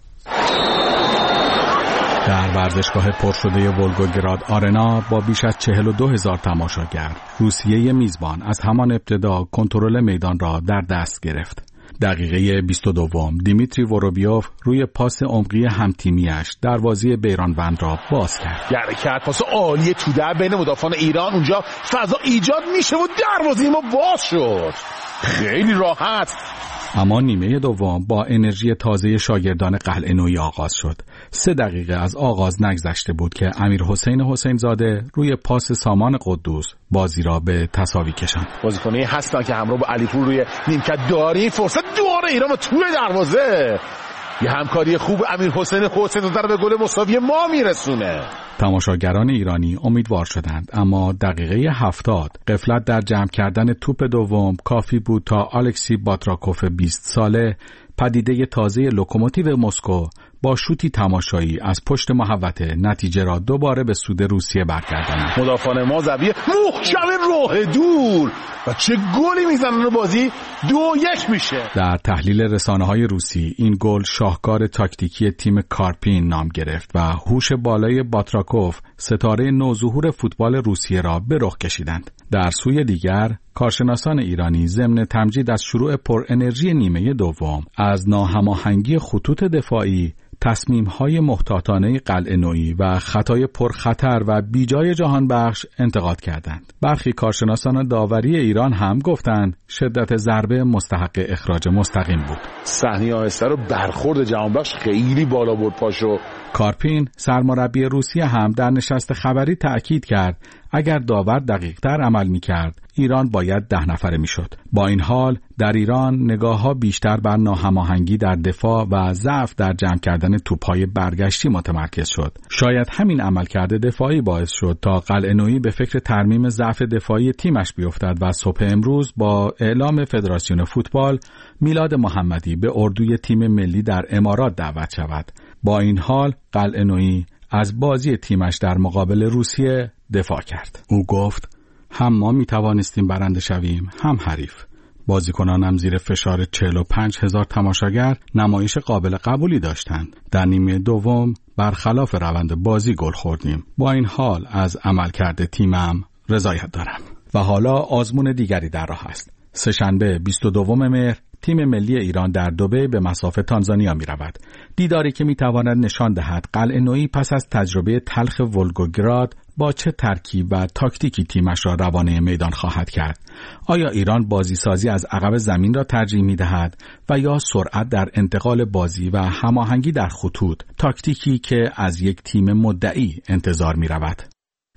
در ورزشگاه پرشده ولگوگراد آرنا با بیش از چهل و دو هزار تماشاگر، روسیه میزبان از همان ابتدا کنترل میدان را در دست گرفت. دقیقه بیست و دو دیمیتری وروبیوف روی پاس عمقی همتیمیش دروازه بیرانوند را باز کرد. یعنی کرد پاس عالی تو در بین مدافعان ایران، اونجا فضا ایجاد میشه و دروازه ما باز شد. خیلی راحت. اما نیمه دوم با انرژی تازه شاگردان قلعه نویی آغاز شد. سه دقیقه از آغاز نگذشته بود که امیر حسین حسین زاده روی پاس سامان قدوس بازی را به تساوی کشاند. بازیکنی هستن که همراه با علیپور روی نیمکت داری، فرصت دوباره ایران توی دروازه. یه همکاری خوب امیر حسین حسین زاده به گل مساوی ما میرسونه. تماشاگران ایرانی امیدوار شدند، اما دقیقه هفتاد غفلت در جمع کردن توپ دوم کافی بود تا الکسی باتراکوف بیست ساله، پدیده تازه لوکوموتیو مسکو، با شوتی تماشایی از پشت محوطه نتیجه را دوباره به سود روسیه برگرداند. مدافعان ما زاویه محکم راه دور و چه گلی میزنن و بازی دو یک میشه. در تحلیل رسانه‌های روسی این گل شاهکار تاکتیکی تیم کارپین نام گرفت و هوش بالای باتراکوف ستاره نوظهور فوتبال روسیه را به رخ کشیدند. در سوی دیگر کارشناسان ایرانی ضمن تمجید از شروع پر انرژی نیمه دوم از ناهماهنگی خطوط دفاعی، تصمیم‌های محتاطانه قلعه نویی و خطای پرخطر و بیجای جهانبخش انتقاد کردند. برخی کارشناسان داوری ایران هم گفتند شدت ضربه مستحق اخراج مستقیم بود. صحنه آهسته رو برخورد جهانبخش خیلی بالا برد پاشو. کارپین سرمربی روسیه هم در نشست خبری تأکید کرد اگر داور دقیق‌تر عمل می‌کرد ایران باید ده نفره می‌شد. با این حال در ایران نگاه‌ها بیشتر بر ناهماهنگی در دفاع و ضعف در جمع کردن توپ‌های برگشتی متمرکز شد. شاید همین عملکرد دفاعی باعث شد تا قلعه نویی به فکر ترمیم ضعف دفاعی تیمش بیفتد و صبح امروز با اعلام فدراسیون فوتبال میلاد محمدی به اردوی تیم ملی در امارات دعوت شود. با این حال قلعه نویی از بازی تیمش در مقابل روسیه دفاع کرد. او گفت هم ما می توانستیم برنده شویم هم حریف. بازیکنانم زیر فشار چهل و پنج هزار تماشاگر نمایش قابل قبولی داشتند. در نیمه دوم برخلاف روند بازی گل خوردیم. با این حال از عملکرد تیمم رضایت دارم. و حالا آزمون دیگری در راه است. سه‌شنبه بیست و دوم مهر تیم ملی ایران در دبی به مصاف تانزانیا می رود. دیداری که می تواند نشان دهد قلعه نویی پس از تجربه تلخ ولگوگراد با چه ترکیب و تاکتیکی تیمش را روانه میدان خواهد کرد. آیا ایران بازی سازی از عقب زمین را ترجیح می دهد و یا سرعت در انتقال بازی و هماهنگی در خطوط، تاکتیکی که از یک تیم مدعی انتظار می رود؟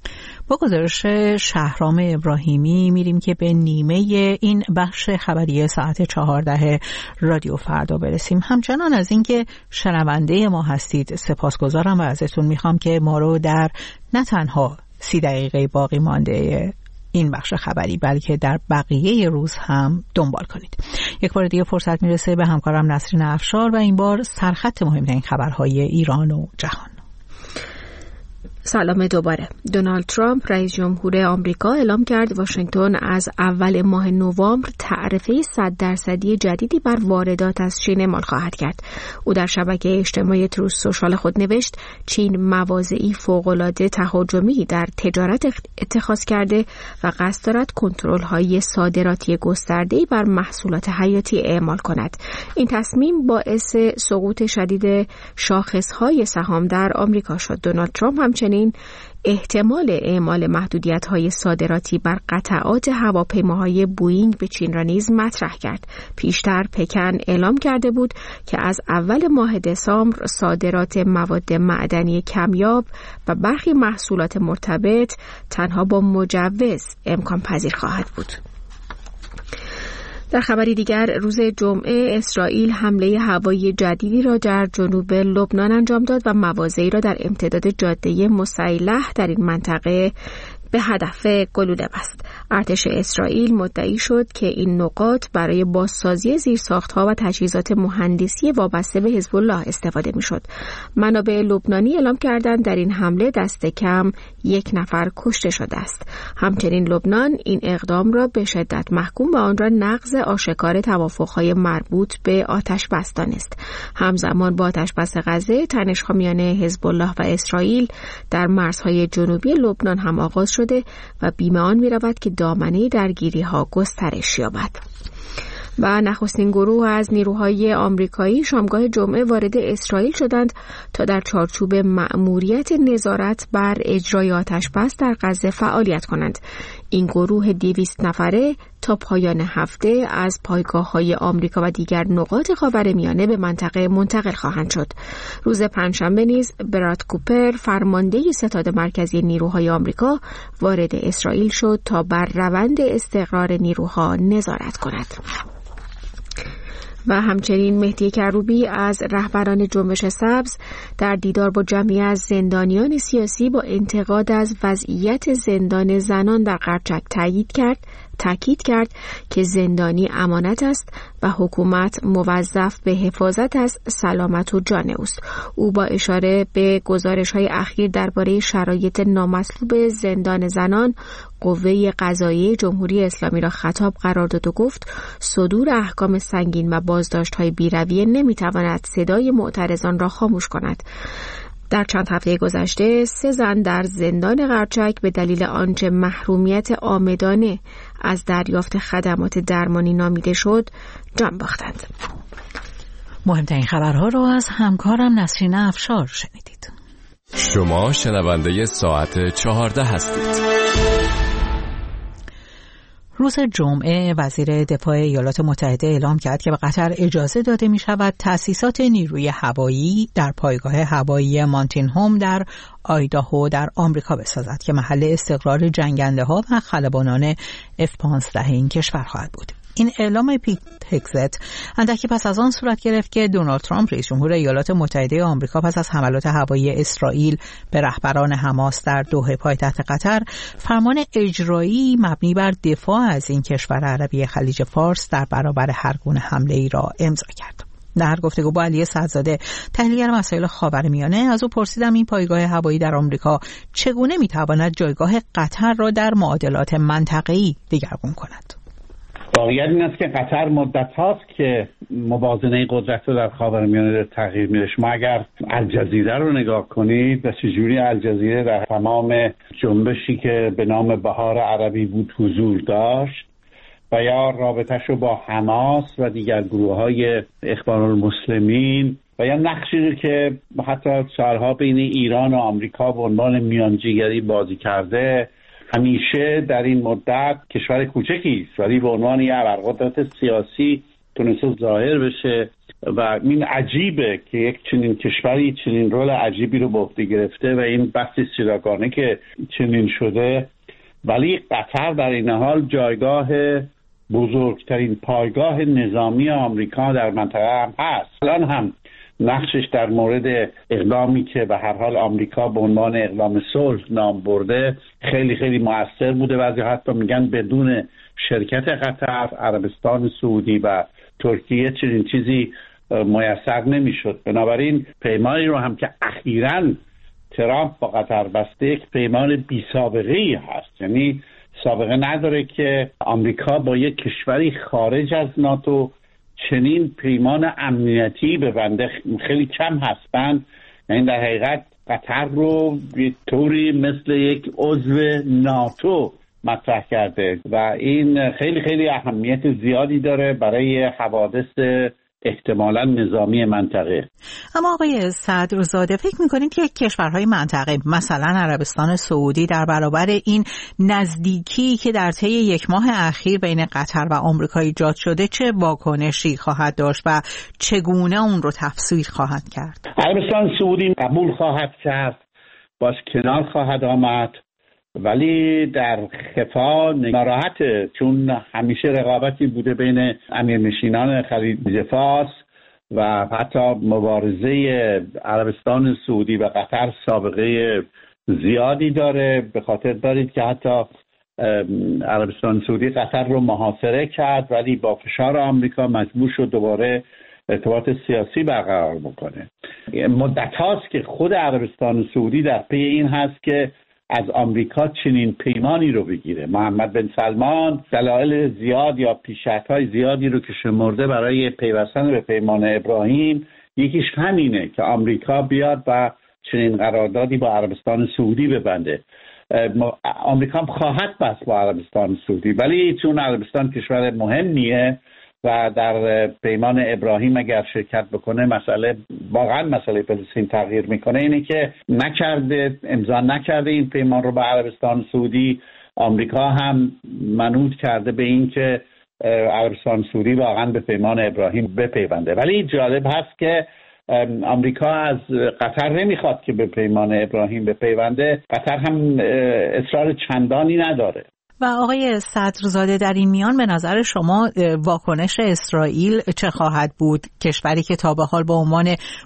با گزارش شهرام ابراهیمی میریم که به نیمه این بخش خبری ساعت چهارده رادیو فردا برسیم. همچنان از اینکه شنونده ما هستید سپاسگزارم و ازتون میخوام که ما رو در نه تنها سی دقیقه باقی مانده این بخش خبری بلکه در بقیه روز هم دنبال کنید. یک بار دیگه فرصت میرسه به همکارم نسرین افشار و این بار سرخط مهمترین خبرهای ایران و جهان. سلام دوباره. دونالد ترامپ رئیس جمهور آمریکا اعلام کرد واشنگتن از اول ماه نوامبر تعرفه صد درصدی جدیدی بر واردات از چین اعمال خواهد کرد. او در شبکه اجتماعی تروث سوشال خود نوشت چین مواضعی فوق‌العاده تهاجمی در تجارت اتخاذ کرده و قصد دارد کنترل‌های صادراتی گسترده‌ای بر محصولات حیاتی اعمال کند. این تصمیم باعث سقوط شدید شاخص‌های سهام در آمریکا شد. دونالد ترامپ همچنین این احتمال اعمال محدودیت‌های صادراتی بر قطعات هواپیماهای بوئینگ به چین را نیز مطرح کرد. پیشتر پکن اعلام کرده بود که از اول ماه دسامبر صادرات مواد معدنی کمیاب و برخی محصولات مرتبط تنها با مجوز امکان پذیر خواهد بود. در خبری دیگر روز جمعه اسرائیل حمله هوایی جدیدی را در جنوب لبنان انجام داد و مواضعی را در امتداد جاده مسیلح در این منطقه به هدف گلوله بست. ارتش اسرائیل مدعی شد که این نقاط برای بازسازی زیرساخت‌ها و تجهیزات مهندسی وابسته به حزب الله استفاده می‌شد. منابع لبنانی اعلام کردند در این حمله دست کم یک نفر کشته شده است. همچنین لبنان این اقدام را به شدت محکوم و آن را نقض آشکار توافق‌های مربوط به آتش بس دانست. همزمان با آتش بس غزه، تنش‌ها میان حزب الله و اسرائیل در مرزهای جنوبی لبنان هم آغاز شده و بیم آن می‌رود که دامنه درگیری‌ها گسترش یابد. و نخستین گروه از نیروهای آمریکایی شامگاه جمعه وارد اسرائیل شدند تا در چارچوب مأموریت نظارت بر اجرای آتش‌بس در غزه فعالیت کنند. این گروه دویست نفره تا پایان هفته از پایگاه‌های آمریکا و دیگر نقاط خاورمیانه به منطقه منتقل خواهند شد. روز پنجشنبه نیز براد کوپر فرمانده ستاد مرکزی نیروهای آمریکا وارد اسرائیل شد تا بر روند استقرار نیروها نظارت کند. و همچنین مهدی کروبی از رهبران جنبش سبز در دیدار با جمعی از زندانیان سیاسی با انتقاد از وضعیت زندان زنان در قرچک تأکید کرد تاکید کرد که زندانی امانت است و حکومت موظف به حفاظت از سلامت و جان اوست. او با اشاره به گزارش‌های اخیر درباره شرایط نامطلوب زندان زنان قوه قضاییه جمهوری اسلامی را خطاب قرار داد و گفت صدور احکام سنگین و بازداشت‌های بی‌رویه نمی‌تواند صدای معترضان را خاموش کند. در چند هفته گذشته سه زن در زندان قرچک به دلیل آنچه محرومیت عامدانه از دریافت خدمات درمانی نامیده شد جان باختند. مهمترین خبرها را از همکارم نسرین افشار شنیدید. شما شنونده ساعت چهارده هستید. روز جمعه وزیر دفاع ایالات متحده اعلام کرد که به قطر اجازه داده می شود تأسیسات نیروی هوایی در پایگاه هوایی مانتین هوم در آیداهو در آمریکا بسازد که محل استقرار جنگنده ها و خلبانان اف پانزده این کشور خواهد بود. این اعلام پیت هگزت اندکی پس از آن صورت گرفت که دونالد ترامپ رئیس جمهور ایالات متحده آمریکا پس از حملات هوایی اسرائیل به رهبران حماس در دوحه پایتخت قطر فرمان اجرایی مبنی بر دفاع از این کشور عربی خلیج فارس در برابر هر گونه حمله ای را امضا کرد. در گفتگو با علی سعدزاده تحلیلگر مسائل خاورمیانه از او پرسیدم این پایگاه هوایی در آمریکا چگونه میتواند جایگاه قطر را در معادلات منطقه‌ای دگرگون کند. واقعیت این است که قطر مدت هاست که موازنه قدرت رو در خاورمیانه تغییر میده. شما اگر الجزیره رو نگاه کنید و چجوری الجزیره در تمام جنبشی که به نام بهار عربی بود حضور داشت و یا رابطش رو با حماس و دیگر گروه های اخوان المسلمین و یا نقشی که حتی سالها بین ایران و آمریکا به عنوان میانجیگری بازی کرده، همیشه در این مدت کشور کوچکی است ولی به عنوان یه ابرقدرت سیاسی تونسته ظاهر بشه و این عجیبه که یک چنین کشوری چنین رول عجیبی رو به عهده گرفته و این بحث سیراگانه که چنین شده، ولی قطر در این حال جایگاه بزرگترین پایگاه نظامی آمریکا در منطقه هم هست. الان هم نقشش در مورد اقدامی که به هر حال آمریکا به عنوان اقدام صلح نام برده خیلی خیلی مؤثر بوده. بعضی حتی میگن بدون شرکت قطر، عربستان سعودی و ترکیه چنین چیزی میسر نمیشد. بنابراین پیمانی رو هم که اخیراً ترامپ با قطر بسته یک پیمان بی سابقه ای هست، یعنی سابقه نداره که آمریکا با یک کشوری خارج از ناتو چنین پیمان امنیتی ببنده. خیلی کم هستند. یعنی در حقیقت قطر رو به طوری مثل یک عضو ناتو مطرح کرده و این خیلی خیلی اهمیت زیادی داره برای حوادث احتمالاً نظامی منطقه. اما آقای صدرزاده فکر می‌کنید که کشورهای منطقه مثلا عربستان سعودی در برابر این نزدیکی که در طی یک ماه اخیر بین قطر و آمریکا ایجاد شده چه واکنشی خواهد داشت و چگونه اون رو تفسیر خواهد کرد؟ عربستان سعودی قبول خواهد کرد، باش کنار خواهد آمد، ولی در خفا ناراحته، چون همیشه رقابتی بوده بین امیرنشینان خلیج فارس و حتی مبارزه عربستان سعودی و قطر سابقه زیادی داره. به خاطر دارید که حتی عربستان سعودی قطر رو محاصره کرد ولی با فشار آمریکا مجبور شد دوباره ارتباط سیاسی برقرار بکنه. مدت هاست که خود عربستان سعودی در پی این هست که از آمریکا چنین پیمانی رو بگیره. محمد بن سلمان دلایل زیاد یا پیشنهادهای زیادی رو که شمرده برای پیوستن به پیمان ابراهیم، یکیش همینه که آمریکا بیاد و چنین قراردادی با عربستان سعودی ببنده. آمریکا خواهد بست با عربستان سعودی، ولی چون عربستان کشور مهمیه و در پیمان ابراهیم اگر شرکت بکنه مسئله واقعا مسئله فلسطین تغییر میکنه. اینه که نکرده، امضا نکرده این پیمان رو با عربستان سعودی. آمریکا هم منوط کرده به این که عربستان سعودی واقعا به پیمان ابراهیم بپیونده. ولی جالب هست که آمریکا از قطر نمیخواد که به پیمان ابراهیم بپیونده. قطر هم اصرار چندانی نداره. و آقای صدرزاده در این میان به نظر شما واکنش اسرائیل چه خواهد بود؟ کشوری که تا به حال به عنوان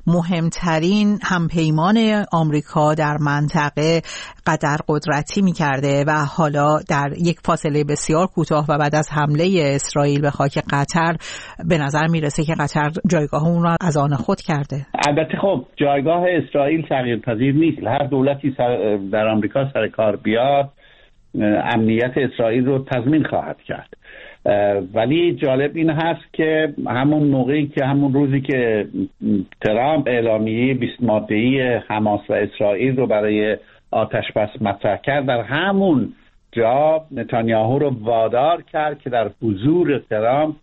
مهمترین همپیمان آمریکا در منطقه قدر قدرتی می‌کرده و حالا در یک فاصله بسیار کوتاه و بعد از حمله اسرائیل به خاک قطر به نظر میرسه که قطر جایگاه اون را از آن خود کرده. البته خب جایگاه اسرائیل تغییرپذیر نیست. هر دولتی سر در آمریکا سر کار بیاد امنیت اسرائیل رو تضمین خواهد کرد. ولی جالب این هست که همون موقعی که همون روزی که ترامپ اعلامیه بیست ماده‌ای حماس و اسرائیل رو برای آتش بس مطرح کرد، در همون جا نتانیاهو رو وادار کرد که در حضور ترامپ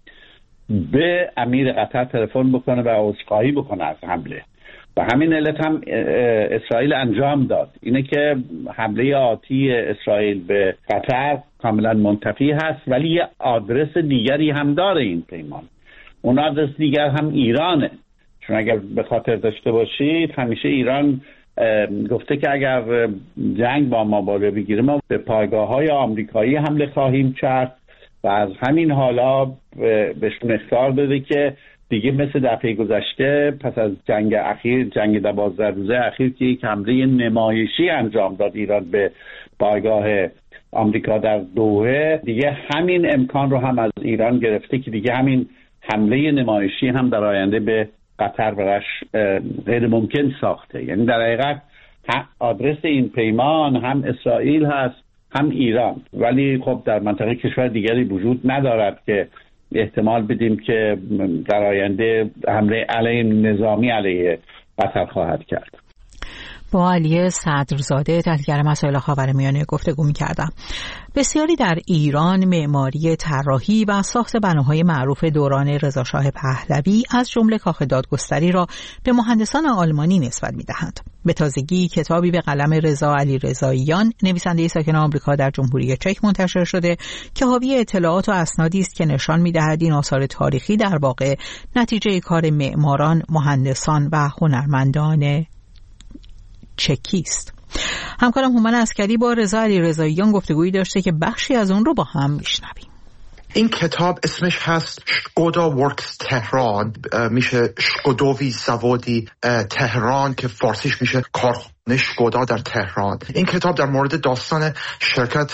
به امیر قطر تلفن بکنه و عذرخواهی بکنه از حمله. و همین علت هم اسرائیل انجام داد. اینه که حمله آتی اسرائیل به قطر کاملا منتفی هست، ولی یه آدرس دیگری هم داره این پیمان. اون آدرس دیگر هم ایرانه، چون اگر به خاطر داشته باشید همیشه ایران گفته که اگر جنگ با ما بالا بگیره ما به پایگاه‌های آمریکایی حمله خواهیم کرد و از همین حالا بهشون اخطار داده که دیگه مثل دفعه گذشته پس از جنگ اخیر، جنگ دوازده روزه اخیر که یک حمله نمایشی انجام داد ایران به پایگاه آمریکا در دوحه، دیگه همین امکان رو هم از ایران گرفته که دیگه همین حمله نمایشی هم در آینده به قطر براش غیر ممکن ساخته. یعنی در حقیقت آدرس این پیمان هم اسرائیل هست هم ایران، ولی خب در منطقه کشور دیگری وجود ندارد که احتمال بدیم که در آینده حمله علیه نظامی علیه قطر خواهد کرد. با علی صدرزاده تحلیلگر مسائل خاورمیانه گفتگو می‌کردم. بسیاری در ایران معماری، طراحی و ساخت بناهای معروف دوران رضاشاه پهلوی از جمله کاخ دادگستری را به مهندسان آلمانی نسبت می‌دهند. به تازگی کتابی به قلم رضا علیرضاییان، نویسنده ساکن آمریکا در جمهوری چک، منتشر شده که حاوی اطلاعات و اسنادی است که نشان می‌دهد این آثار تاریخی در واقع نتیجه کار معماران، مهندسان و هنرمندان چکی است. همکارم هومن عسکری با رضا علیرضاییان گفتگویی داشته که بخشی از اون رو با هم میشنویم. این کتاب اسمش هست شکودا ورکس تهران، میشه شکودووی زوادی تهران که فارسیش میشه کارخانه شکودا در تهران. این کتاب در مورد داستان شرکت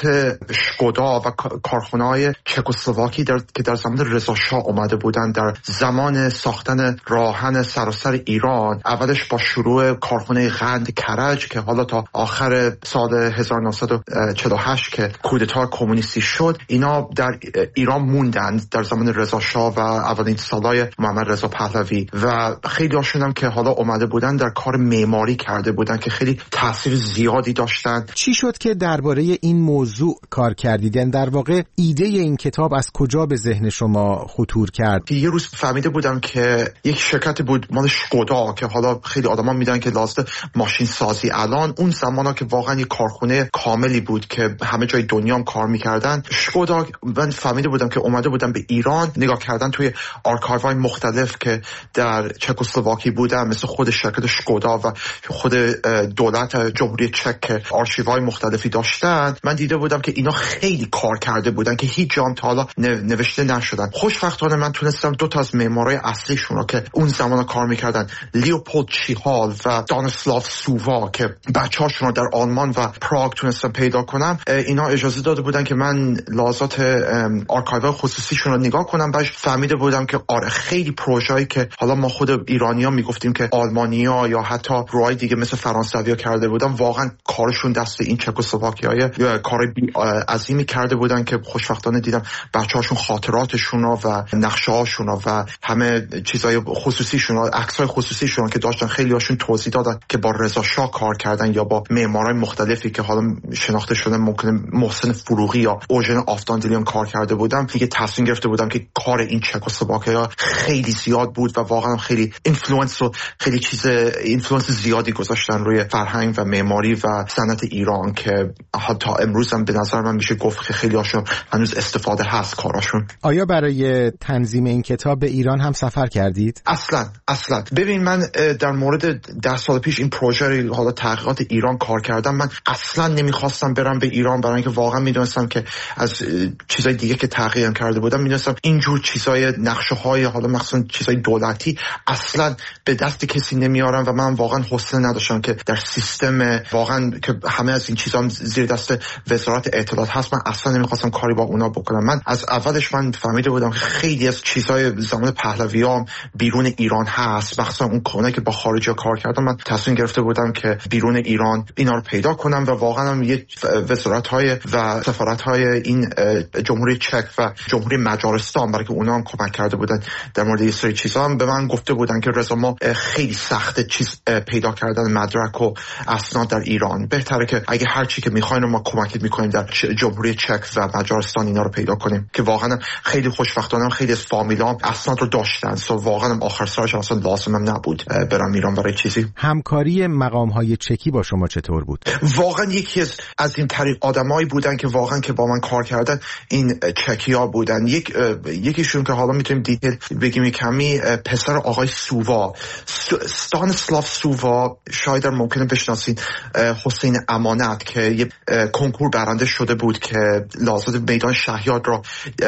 شکودا و کارخانه‌های چکسلواکی در که در زمان رضا شاه اومده بودن در زمان ساختن راهن سراسر ایران. اولش با شروع کارخانه قند کرج که حالا تا آخر سال هزار و نهصد و چهل و هشت که کودتا کمونیستی شد، اینا در ایران موندند در زمان رضا شاه و اولین سالهای محمد رضا پهلوی و خیلی هاشون هم که حالا اومده بودن در کار معماری کرده بودن که خیلی تاثیر زیادی داشتن. چی شد که درباره این موضوع کار کردیدن؟ در واقع ایده این کتاب از کجا به ذهن شما خطور کرد؟ یه روز فهمیده بودم که یک شرکت بود مال شکودا که حالا خیلی آدما میدونن که لازم ماشین سازی، الان اون زمانا که واقعا یک کارخونه کاملی بود که همه جای دنیا هم کار میکردن. شکودا، من فهمیده بودم که اومده بودن به ایران، نگاه کردن توی آرکایوهای مختلف که در چکسلواکی بودن، مثل خود شرکت شکودا و خود دولت جمهوری چک که آرشیوهای مختلفی داشتن. من دیده بودم که اینا خیلی کار کرده بودن که هیچ جام تا حالا نوشته نشدن. خوشبختانه من تونستم دو تا از معمارای اصلیشون رو که اون زمان کار میکردن، لیوپولد چیهال و دانسلاو سووا، که بچه‌هاشون رو در آلمان و پراگ تونستم پیدا کنم. اینا اجازه داده بودن که من لحاظات آرکایو خصوصیشون رو نگاه کنم. بعدش فهمیده بودم که آره خیلی پروژه‌ای که حالا ما خود ایرانی‌ها میگفتیم که آلمانی‌ها یا حتی روای دیگه مثل فرانسوی‌ها کرده بودن، واقعا کارشون دست این چکسلواکیای کار عظیمی کرده بودن که خوشبختانه دیدم بچه‌هاشون خاطراتشون و نقشه‌هاشون و همه چیزای خصوصیشون، عکسای خصوصیشون که داشتن، خیلی هاشون توضیح دادن که با رضا شاه کار کردن یا با معمارای مختلفی که حالا شناخته شده، ممکنه محسن فروغی یا اوژن آفتاندلیان کار کرده بودم. دیگه تصمیم گرفته بودم که کار این چکسلواکیا خیلی زیاد بود و واقعا خیلی اینفلوئنس و خیلی چیز اینفلوئنس زیادی گذاشتن روی فرهنگ و معماری و صنعت ایران که حتی امروز هم به نظر من میشه گفت که خیلی هاشون هنوز استفاده هست کاراشون. آیا برای تنظیم این کتاب به ایران هم سفر کردید؟ اصلا اصلا ببین، من در مورد ده سال پیش این پروژه حالا تحقیقات ایران کار کردم. من اصلا نمیخواستم برم به ایران برای اینکه واقعا میدونستم که از چیزای دیگه که تحقیق کرده بودم میدونستم اینجور چیزای نقشه های حالا مخصوصا چیزای دولتی اصلا به دست کسی نمیارم و من واقعا حوصله نداشتم که در سیستم واقعا که همه از این چیزا زیر دست وزارت اطلاعات هست، من اصلا نمیخواستم کاری با اونا بکنم. من از اولش من فهمیده بودم که خیلی از چیزای زمان پهلویام بیرون ایران هست، مخصوصا اون کونه که با خارجی کار کردم. من تصمیم گرفته بودم که بیرون ایران اینا رو پیدا کنم و واقعا هم یک وزارت‌های و سفارت‌های این جمهوری چک و جمهوری مجارستان، برای که اونا هم کمک کرده بودن در مورد یه سری چیزا، هم به من گفته بودن که رضا ما خیلی سخته چیز پیدا کردن مدرک و اسناد در ایران، بهتره که اگه هر چی که میخواین رو ما کمکت میکنیم در جمهوری چک و مجارستان اینا رو پیدا کنیم. که واقعا خیلی خوشبختانه خیلی از فامیلام اسناد رو داشتن، سو واقعا آخر سرش اصلا لازمم نبود برم ایران برای چیزی. همکاری مقام‌های چکی با شما چطور بود؟ واقعا یکی از از این طریق آدمایی بودن که واقعا که با من کار کردن این چکی‌ها بودن. یک یکیشون که حالا میتونیم دیتیل بگیم کمی، پسر آقای سووا، استانسلاو سووا، شاید ممکنه بشناسید، حسین امانت که یه کنکور برنده شده بود که لازم میدان شهیاد را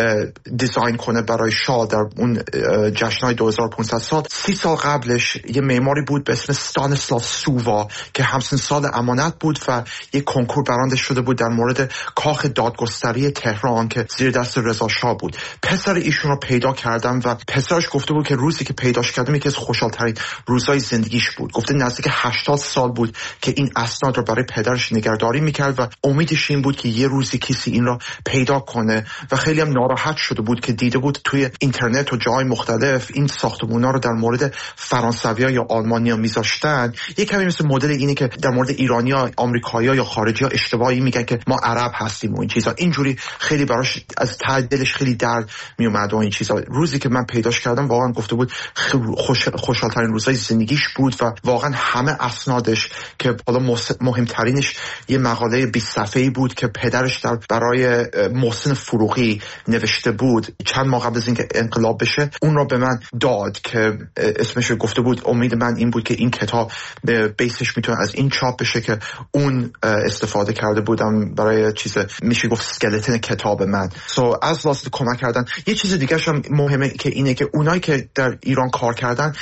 دیزاین کنه برای شاه در اون جشن‌های دو هزار و پانصد سال. سی سال قبلش یه معماری بود به اسم استانسلاو سووا که همسن سال امانت بود و یه کنکور برنده شده بود در مورد کاخ دادگستری تهران که زیر دست رضا شاه بود. پسر ایشون رو پیدا کردم و پسرش گفته بود که روزی که پیداش کردم یکی از خوشحال‌ترین روزهای زندگیش بود. گفته نزدیک هشتاد سال بود بود که این اسناد رو برای پدرش نگهداری میکرد و امیدش این بود که یه روزی کسی این را پیدا کنه و خیلی هم ناراحت شده بود که دیده بود توی اینترنت و جای مختلف این ساختمونا رو در مورد فرانسوی‌ها یا آلمانی‌ها میذاشتن. یه کمی مثل مدل اینه که در مورد ایرانی‌ها، آمریکایی‌ها یا خارجی‌ها اشتباهی میگن که ما عرب هستیم و این چیزا. اینجوری خیلی براش از ته دلش خیلی درد میومد و این چیزا. روزی که من پیداش کردم واقعا گفته بود خوش خوشحال‌ترین روزای زندگیش بود و واقعا همه اسنادش که حالا مهمترینش یه مقاله بیست صفحه‌ای بود که پدرش در برای محسن فروغی نوشته بود چند ماه قبل از اینکه انقلاب بشه، اون رو به من داد که اسمش گفته بود امید من این بود که این کتاب به بیسش میتونه از این چاپ بشه که اون استفاده کرده بودم برای چیز میشه گفت اسکلتن کتاب من. سو so, از واسه کمک کردن. یه چیز دیگه هم مهمه که اینه که اونایی که در ایران کار کردن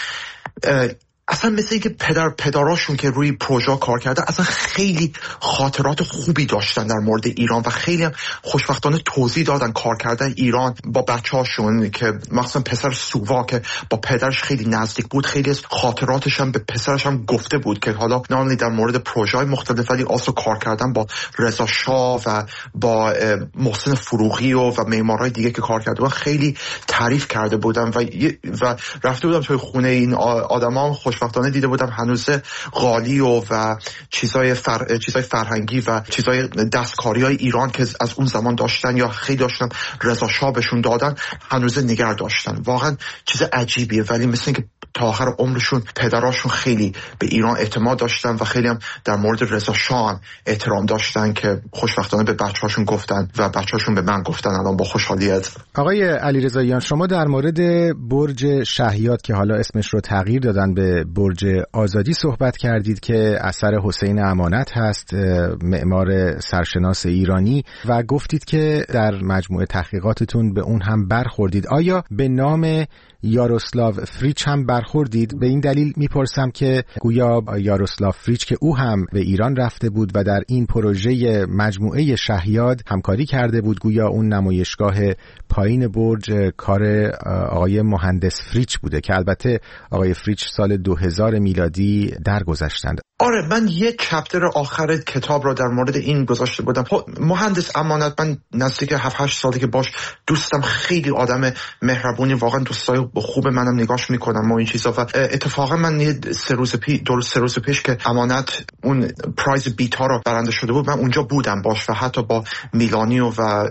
اصلا مثل اینکه پدر پدراشون که روی پروژه کار کرده اصلا خیلی خاطرات خوبی داشتن در مورد ایران و خیلی هم خوشبختانه توضیح دادن کار کردن ایران با بچه‌هاشون، که مثلا پسر سووا که با پدرش خیلی نزدیک بود خیلی از خاطراتش هم به پسرش هم گفته بود که حالا نه تنها در مورد پروژه‌های مختلف ولی اصلا کار کردن با رضا شاه و با محسن فروغی و و معمارای دیگه که کار کرده بودن خیلی تعریف کرده بودن و و رفته بودم توی خونه این آدما خوشبختانه دیده بودم هنوز قالی و و چیزای فر... چیزای فرهنگی و چیزای دستکاری‌های ایران که از اون زمان داشتن یا خیلی داشتن رضا شاه بهشون دادن هنوز نگه داشتن. واقعا چیز عجیبیه، ولی مثل اینکه تا آخر عمرشون پدراشون خیلی به ایران اعتماد داشتن و خیلی هم در مورد رضا شاه احترام داشتن که خوشبختانه به بچه‌هاشون گفتن و بچه‌هاشون به من گفتن الان با خوشحالیت. آقای علیرضاییان، شما در مورد برج شهیاد که حالا اسمش رو تغییر دادن به برج آزادی صحبت کردید که اثر حسین امانت هست، معمار سرشناس ایرانی، و گفتید که در مجموعه تحقیقاتتون به اون هم برخوردید. آیا به نام یاروسلاو فریچ هم برخوردید؟ به این دلیل میپرسم که گویا یاروسلاو فریچ که او هم به ایران رفته بود و در این پروژه مجموعه شهیاد همکاری کرده بود، گویا اون نمایشگاه پایین برج کار آقای مهندس فریچ بوده که البته آقای فریچ سال دو هزار میلادی درگذشتند. آره، من یه چپتر آخر کتاب رو در مورد این گذاشته بودم. مهندس امانت، من نزدیک هفت هشت سالی که باش دوستم، خیلی آدم مهربونی، واقعا دوستای خوب منم نگاش میکنم و این چیزا. و اتفاقا من یه سه روز پیش دو سه روز پیش که امانت اون پرایز بیتا رو برنده شده بود، من اونجا بودم باش و حتی با میلانیو و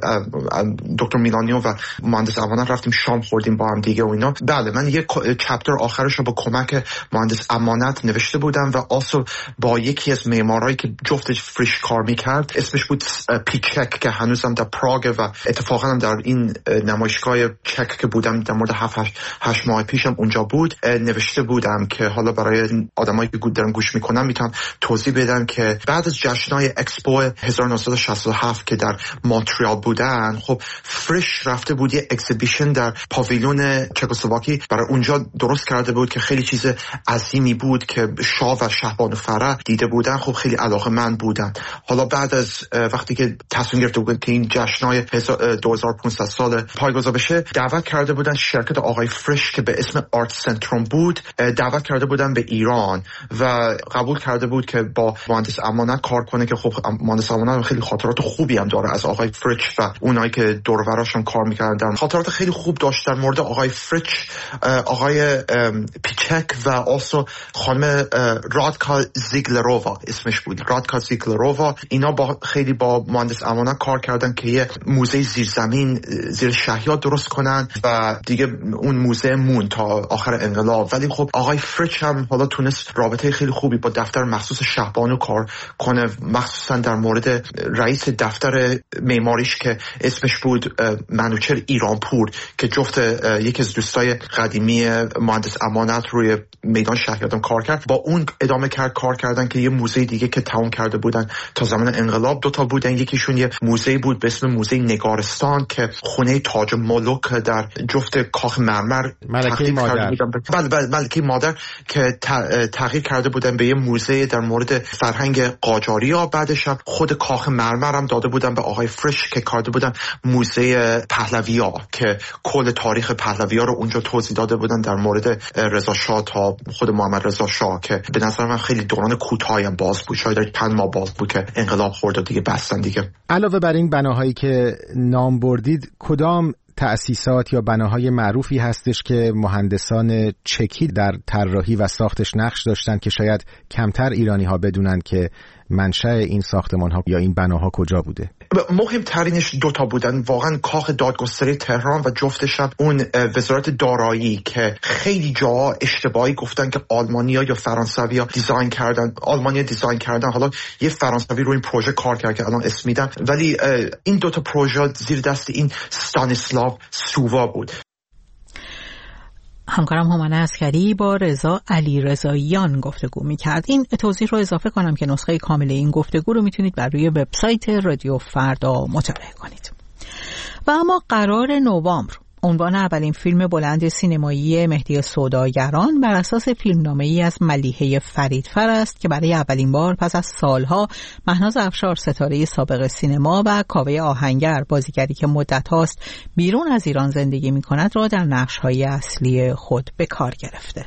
دکتر میلانیو و مهندس امانت رفتیم شام خوردیم با هم دیگه و اینا. بله، من یه چپتر آخرش رو با کمک مهندس امانت نوشته بودم و آسو با یکی از معمارایی که جفتش فریش کار میکرد، اسمش بود پیچک که هنوزم در پراگ و اتفاقا هم در این نمایشگاه چک که بودم در مورد هفت هشت, هشت ماه پیشم اونجا بود، نوشته بودم که حالا برای آدمایی که دارن گوش میکنن میتونم توضیح بدم که بعد از جشن‌های اکسپو هزار و نهصد و شصت و هفت که در مونترال بودن، خب فریش رفته بود یه اکزیبیشن در پاویلون چکسلواکی برای اونجا درست کرده بود که خیلی چیز عظیمی بود که شاه و شهبانو فرح دیده بودن. خب خیلی علاقه‌مند بودن. حالا بعد از وقتی که تصمیم گرفته بودن که این جشن‌های دو هزار و پانصد سال پایگذار بشه، دعوت کرده بودن شرکت آقای فریش که به اسم آرت سنتروم بود، دعوت کرده بودن به ایران و قبول کرده بود که با مهندس امانت کار کنه که خب مهندس امانت خیلی خاطرات خوبی هم داره از آقای فریش و اونایی که دور و براشون کار می‌کردن. خاطرات خیلی خوب داشت در مورد آقای فریش، آقای پیچک و آلسو خانم رادکا زیگلرووا اسمش بود، رادکا زیگلرووا. اینا با خیلی با مهندس امانت کار کردن که یه موزه زیرزمین زیر شهیاد درست کنن و دیگه اون موزه مون تا آخر انقلاب. ولی خب آقای فریچ هم حالا تونست رابطه خیلی خوبی با دفتر مخصوص شهبانو کار کنه، مخصوصا در مورد رئیس دفتر معماریش که اسمش بود منوچهر ایرانپور که جفت یکی از دوستای قدیمی مهندس امانت روی میدان شهیادم کار کرد. با اون ادامه کرد کار کردن که یه موزه دیگه که تمام کرده بودن تا زمان انقلاب، دوتا بودن. یکیشون یه موزه بود به اسم موزه نگارستان که خونه تاج ملوک در جفت کاخ مرمر ملکه مادر، بله بله ملکه مادر که تغییر کرده بودن به یه موزه در مورد مورد فرهنگ قاجاریا. بعدش هم خود کاخ مرمرم داده بودن به آقای فرش که کارده بودن موزه پهلویا که کل تاریخ پهلویا رو اونجا توضیح داده بودن در مورد رضا شاه تا خود محمد رضا شاه که به نظر من خیلی دوران کوتاهی هم باز بود، شاید چند ماه باز بود که انقلاب خورد و دیگه بستن دیگه. علاوه بر این بناهایی که نام بردید، کدام تأسیسات یا بناهای معروفی هستش که مهندسان چکی در طراحی و ساختش نقش داشتن که شاید کمتر ایرانی ها بدونن که منشأ این ساختمان ها یا این بناها کجا بوده؟ مهمترینش دوتا بودن، واقعا کاخ دادگستری تهران و جفتش هم اون وزارت دارایی که خیلی جا اشتباهی گفتن که آلمانیا یا فرانسویا دیزاین کردن. آلمانیا دیزاین کردن، حالا یه فرانسوی روی این پروژه کار کرد که الان اسم میدم، ولی این دوتا پروژه زیر دست این استانیسلاو سووا بود. همکارم هومن عسکری با رضا علیرضاییان گفتگو می‌کرد. این توضیح رو اضافه کنم که نسخه کامل این گفتگو رو میتونید بر روی وبسایت رادیو فردا مطالعه کنید. و اما قرار نوامبر عنوان اولین فیلم بلند سینمایی مهدی سوداگران بر اساس فیلمنامه‌ای از ملیحه فریدفر است که برای اولین بار پس از سالها مهناز افشار ستاره سابق سینما و کاوه آهنگر بازیگری که مدت هاست بیرون از ایران زندگی می کند را در نقش‌های اصلی خود به کار گرفته.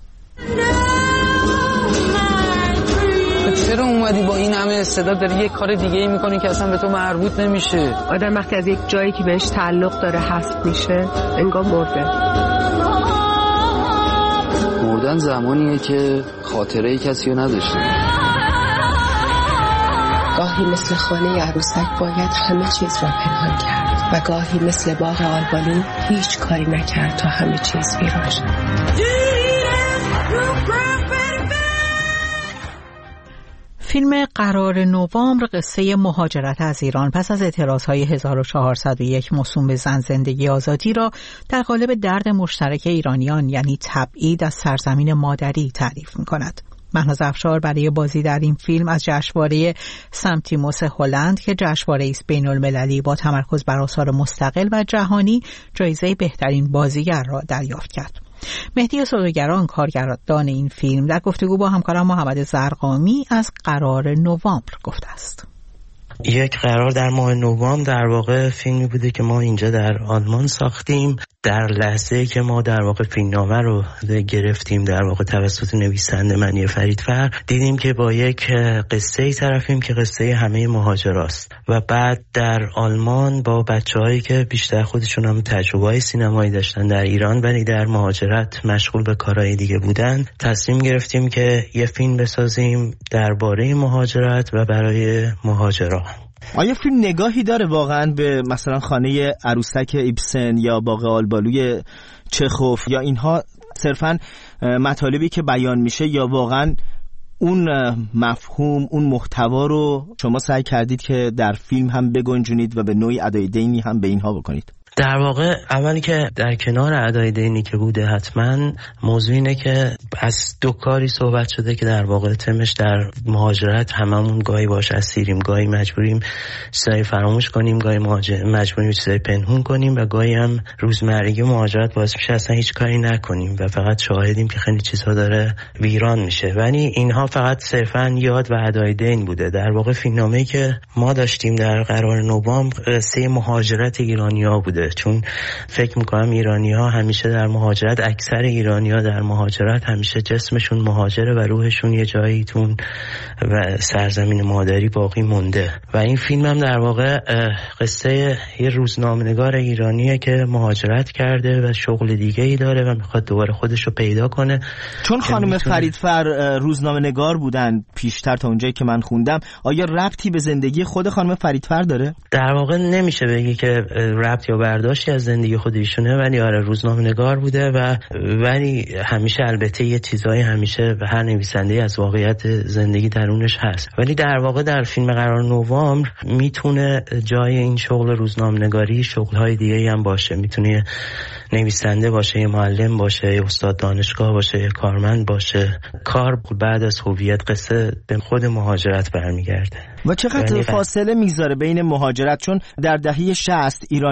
چرا اومدی با این همه استعداد داری یک کار دیگه ای میکنی که اصلا به تو مربوط نمیشه؟ آدم وقتی از یک جایی که بهش تعلق داره حذف میشه انگار مرده. مردن زمانیه که خاطره کسی رو نداشته. گاهی مثل خانه عروسک باید همه چیز را پنهان کرد و گاهی مثل باغ آلبالو هیچ کاری نکرد تا همه چیز ویران شد. فیلم قرار نوامبر قصه مهاجرت از ایران پس از اعتراضهای هزار و چهارصد و یک موسوم به زن زندگی آزادی را در قالب درد مشترک ایرانیان یعنی تبعید از سرزمین مادری تعریف می‌کند. مهناز افشار برای بازی در این فیلم از جشنواره سمتیموس هلند که جشنواره است بین‌المللی با تمرکز بر آثار مستقل و جهانی جایزه بهترین بازیگر را دریافت کرد. مهدی سوداگران کارگردان این فیلم در گفتگو با همکارم محمد زرقامی از قرار نوامبر گفته است. یک قرار در ماه نوامبر در واقع فیلمی بوده که ما اینجا در آلمان ساختیم. در لحظه که ما در واقع فیلمنامه رو گرفتیم در واقع توسط نویسنده ملیحه فریدفر، دیدیم که با یک قصه ای طرفیم که قصه همه مهاجراست و بعد در آلمان با بچه‌هایی که بیشتر خودشون هم تجربه‌های سینمایی داشتن در ایران ولی در مهاجرت مشغول به کارهای دیگه بودن، تصمیم گرفتیم که یه فیلم بسازیم درباره مهاجرت و برای مهاجرا. آیا فیلم نگاهی داره واقعا به مثلا خانه عروسک ایبسن یا باغ آلبالوی چخوف یا اینها صرفا مطالبی که بیان میشه یا واقعا اون مفهوم اون محتوا رو شما سعی کردید که در فیلم هم بگنجونید و به نوعی ادای دینی هم به اینها بکنید؟ در واقع اولی که در کنار ادای دینی که بوده حتما موضوع اینه که از دو کاری صحبت شده که در واقع تمش در مهاجرت هممون گاهی باش اسیریم، گاهی مجبوریم چیزایی فراموش کنیم، گاهی مجبوریم چیزایی پنهون کنیم و گاهی هم روزمرگی مهاجرت باعث میشه اصلا هیچ کاری نکنیم و فقط شاهدیم که خیلی چیزها داره ویران میشه. ولی اینها فقط صرفا یاد و ادای دین بوده. در واقع فیلمنامه‌ای که ما داشتیم در قرار نوامبر قصه مهاجرت ایرانی‌ها بوده، چون فکر میکنم ایرانی ها همیشه در مهاجرت، اکثر ایرانی ها در مهاجرت همیشه جسمشون مهاجره و روحشون یه جایی تون و سرزمین مادری باقی مونده. و این فیلم هم در واقع قصه یه روزنامه‌نگار ایرانیه که مهاجرت کرده و شغل دیگه ای داره و میخواد دوباره خودش رو پیدا کنه. چون خانم فریدفر روزنامه‌نگار بودن پیشتر تا اونجایی که من خوندم، آیا ربطی به زندگی خود خانم فریدفر داره؟ در واقع نمیشه بگی که ربط یا برداشتی از زندگی خود ایشونه، ولی آره روزنامه‌نگار بوده و ولی همیشه البته یه چیزایی همیشه به هر نویسنده از واقعیت زندگی درونش هست. ولی در واقع در فیلم قرار نوامبر میتونه جای این شغل روزنامه‌نگاری شغل‌های دیگه‌ای هم باشه. میتونه نویسنده باشه، یه معلم باشه، یه استاد دانشگاه باشه، یه کارمند باشه. کار بعد از هویت قصه به خود مهاجرت برمیگرده. و چقدر فاصله میگذاره بین مهاجرت؟ چون در دهه شصت ایرانی هایی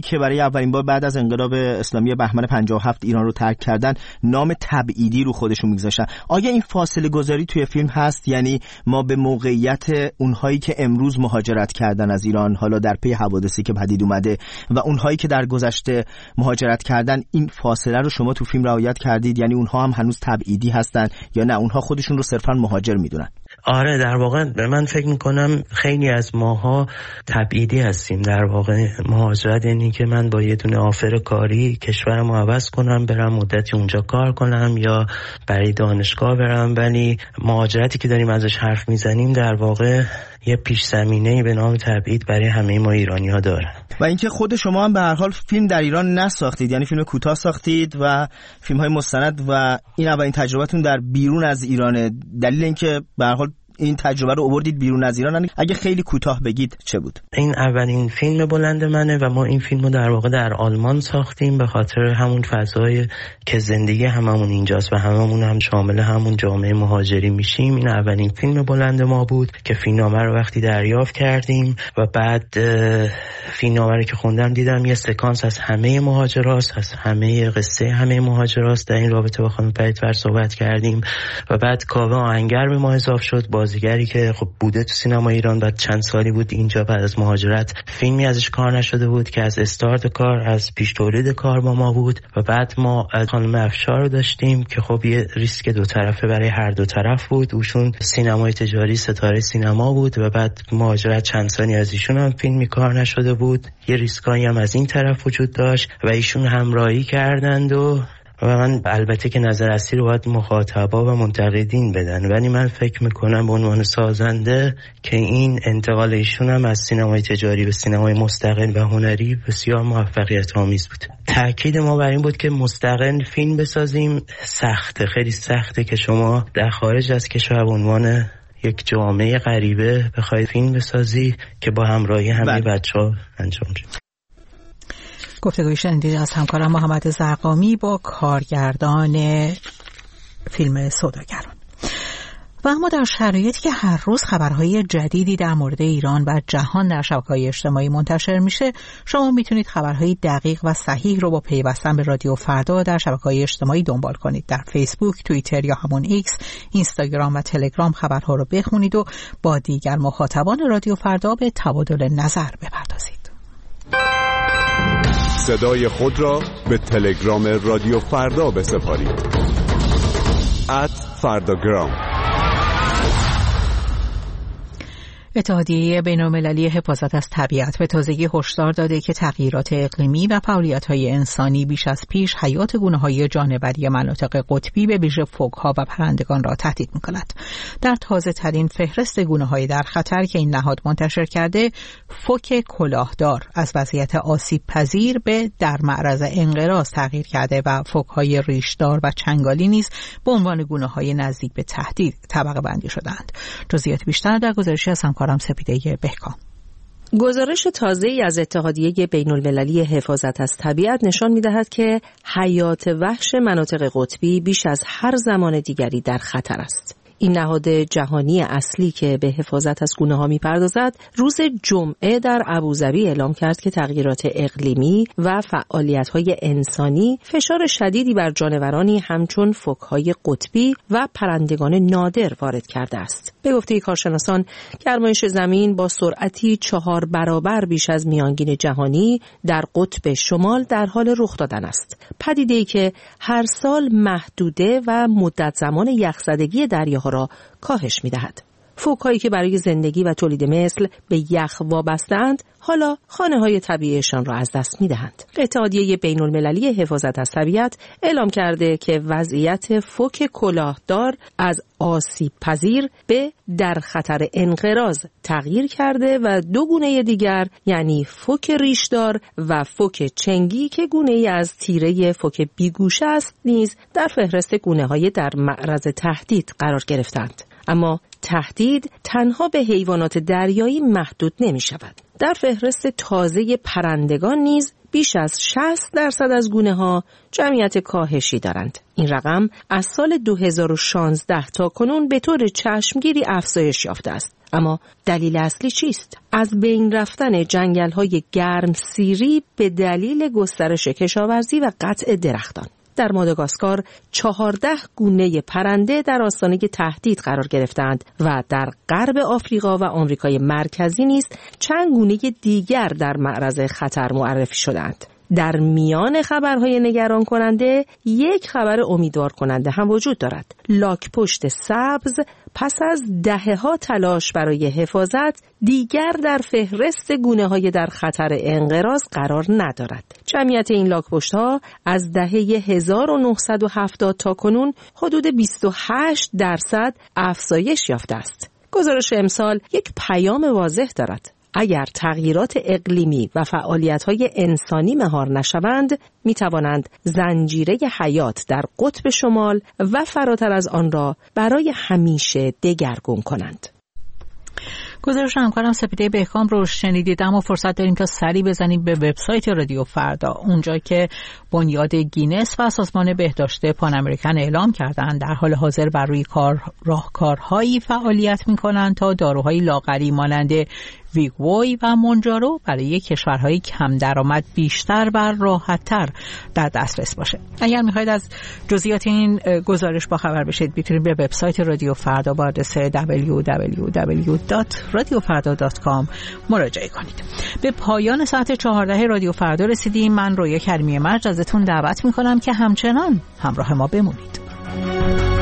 که برای اولین بار بعد از انقلاب اسلامی بهمن پنجاه و هفت ایران رو ترک کردن نام تبعیدی رو خودشون میگذاشتن. آیا این فاصله گذاری توی فیلم هست؟ یعنی ما به موقعیت اونهایی که امروز مهاجرت کردن از ایران، حالا در پی حوادثی که پدید اومده، و اونهایی که در گذشته مهاجرت کردن، این فاصله رو شما تو فیلم رعایت کردید؟ یعنی اونها هم هنوز تبعیدی هستن یا نه اونها خودشون رو صرفا مهاجر میدونن؟ آره، در واقع به من فکر میکنم خیلی از ماها تبعیدی هستیم. در واقع مهاجرت یعنی که من با یه دونه آفر کاری کشورمو عوض کنم، برم مدتی اونجا کار کنم یا برای دانشگاه برم. ولی مهاجرتی که داریم ازش حرف میزنیم در واقع یه پیش زمینه‌ای به نام تبعید برای همه ما ایرانی‌ها داره. و اینکه خود شما هم به هر حال فیلم در ایران نساختید، یعنی فیلم کوتاه ساختید و فیلم‌های مستند و این اولین تجربتون در بیرون از ایرانه. دلیل اینکه به هر حال این تجربه رو آوردید بیرون از ایران، اگه خیلی کوتاه بگید چه بود؟ این اولین فیلم بلند منه و ما این فیلم رو در واقع در آلمان ساختیم به خاطر همون فضای که زندگی هممون اینجاست و هممون هم شامل همون جامعه مهاجری میشیم. این اولین فیلم بلند ما بود که فیلمنامه رو وقتی دریافت کردیم و بعد فیلمنامه رو که خوندم دیدم یه سکانس از همه مهاجراست، از همه قصه همه مهاجراست. در این رابطه با خانم پریدفر صحبت کردیم و بعد کاوه آهنگر به ما اضافه شد، بازیگری که خب بوده تو سینما ایران، بعد چند سالی بود اینجا بعد از مهاجرت فیلمی ازش کار نشده بود که از استارت کار، از پیش تولید کار با ما بود. و بعد ما خانم افشار رو داشتیم که خب یه ریسک دو طرفه برای هر دو طرف بود. اوشون سینمای تجاری ستاره سینما بود و بعد مهاجرت چند سالی از ایشون هم فیلمی کار نشده بود، یه ریسکایی هم از این طرف وجود داشت و ایشون همراهی کردند و و من البته که نظر اصلی رو باید مخاطبا و منتقدین بدن، ولی من فکر میکنم به عنوان سازنده که این انتقال ایشون هم از سینمای تجاری به سینمای مستقل و هنری بسیار موفقیت آمیز بود. تأکید ما بر این بود که مستقل فیلم بسازیم سخته، خیلی سخته که شما در خارج از کشور به عنوان یک جامعه غریبه بخوای فیلم بسازی که با همراهی همه بچه‌ها انجام شد. گفتگوی شنیدید از همکارم محمد زرقامی با کارگردان فیلم سوداگران. و اما در شرایطی که هر روز خبرهای جدیدی در مورد ایران و جهان در شبکه‌های اجتماعی منتشر میشه، شما میتونید خبرهای دقیق و صحیح رو با پیوستن به رادیو فردا در شبکه‌های اجتماعی دنبال کنید. در فیسبوک، توییتر یا همون ایکس، اینستاگرام و تلگرام خبرها رو بخونید و با دیگر مخاطبان رادیو فردا به تبادل نظر بپردازید. صدای خود را به تلگرام رادیو فردا بسپارید. ات فرداگرام. اتحادیه بین‌المللی حفاظت از طبیعت به تازگی هشدار داده که تغییرات اقلیمی و فعالیت‌های انسانی بیش از پیش حیات گونه‌های جانوری مناطق قطبی به ویژه فوک‌ها و پرندگان را تهدید می‌کند. در تازه‌ترین فهرست گونه‌های در خطر که این نهاد منتشر کرده، فوک کلاهدار از وضعیت آسیب پذیر به در معرض انقراض تغییر کرده و فوک‌های ریشدار و چنگالی نیز به عنوان گونه‌های نزدیک به تهدید طبقه بندی شدند. جزئیات بیشتر در گزارشی از همکارم سپیده بهکام. گزارش تازه‌ای از اتحادیه بین‌المللی حفاظت از طبیعت نشان می‌دهد که حیات وحش مناطق قطبی بیش از هر زمان دیگری در خطر است. این نهاد جهانی اصلی که به حفاظت از گونه‌ها می‌پردازد، روز جمعه در ابوظبی اعلام کرد که تغییرات اقلیمی و فعالیت‌های انسانی فشار شدیدی بر جانورانی همچون فوک‌های قطبی و پرندگان نادر وارد کرده است. به گفته کارشناسان، گرمایش زمین با سرعتی چهار برابر بیش از میانگین جهانی در قطب شمال در حال رخ دادن است. پدیده‌ای که هر سال محدوده و مدت زمان یخزدگی دریاها را کاهش می‌دهد. فوک‌هایی که برای زندگی و تولید مثل به یخ وابسته‌اند، حالا خانه‌های طبیعیشان را از دست می‌دهند. اتحادیه بین‌المللی حفاظت از طبیعت اعلام کرده که وضعیت فوک کلاهدار از آسیب پذیر به در خطر انقراض تغییر کرده و دو گونه دیگر، یعنی فوک ریشدار و فوک چنگی که گونه‌ای از تیره فوک بیگوشه است، نیز در فهرست گونه‌های در معرض تهدید قرار گرفتند. اما تهدید تنها به حیوانات دریایی محدود نمی شود. در فهرست تازه پرندگان نیز بیش از شصت درصد از گونه‌ها جمعیت کاهشی دارند. این رقم از سال دو هزار و شانزده تا کنون به طور چشمگیری افزایش یافته است. اما دلیل اصلی چیست؟ از بین رفتن جنگل‌های گرم سیری به دلیل گسترش کشاورزی و قطع درختان. در ماداگاسکار چهارده گونه پرنده در آستانه تهدید قرار گرفتند و در غرب آفریقا و آمریکای مرکزی نیز چند گونه دیگر در معرض خطر معرفی شدند. در میان خبرهای نگران کننده یک خبر امیدوار کننده هم وجود دارد. لاک‌پشت سبز پس از دهه‌ها تلاش برای حفاظت دیگر در فهرست گونه‌های در خطر انقراض قرار ندارد. جمعیت این لاک‌پشت‌ها از دهه هزار و نهصد و هفتاد تا کنون حدود بیست و هشت درصد افزایش یافته است. گزارش امسال یک پیام واضح دارد. اگر تغییرات اقلیمی و فعالیت‌های انسانی مهار نشوند، می‌توانند زنجیره حیات در قطب شمال و فراتر از آن را برای همیشه دگرگون کنند. گزارش همکارم سپیده بهکام رو شنیدید، اما فرصت داریم تا سری بزنیم به وبسایت رادیو فردا، اونجا که بنیاد گینس و سازمان بهداشت پان امریکن اعلام کردند در حال حاضر بر روی کار راهکارهایی فعالیت می‌کنند تا داروهای لاغری مانند ویگوی و مونجارو برای کشورهای کم درآمد بیشتر و راحت‌تر در دسترس باشه. اگر می‌خواید از جزئیات این گزارش با خبر بشید، می‌تونید به وبسایت رادیو فردا با آدرس دبلیو دبلیو دبلیو دات رادیو فردا دات کام مراجعه کنید. به پایان ساعت چهارده رادیو فردا رسیدیم. من رویا کریمی مرج ازتون دعوت می‌کنم که همچنان همراه ما بمونید.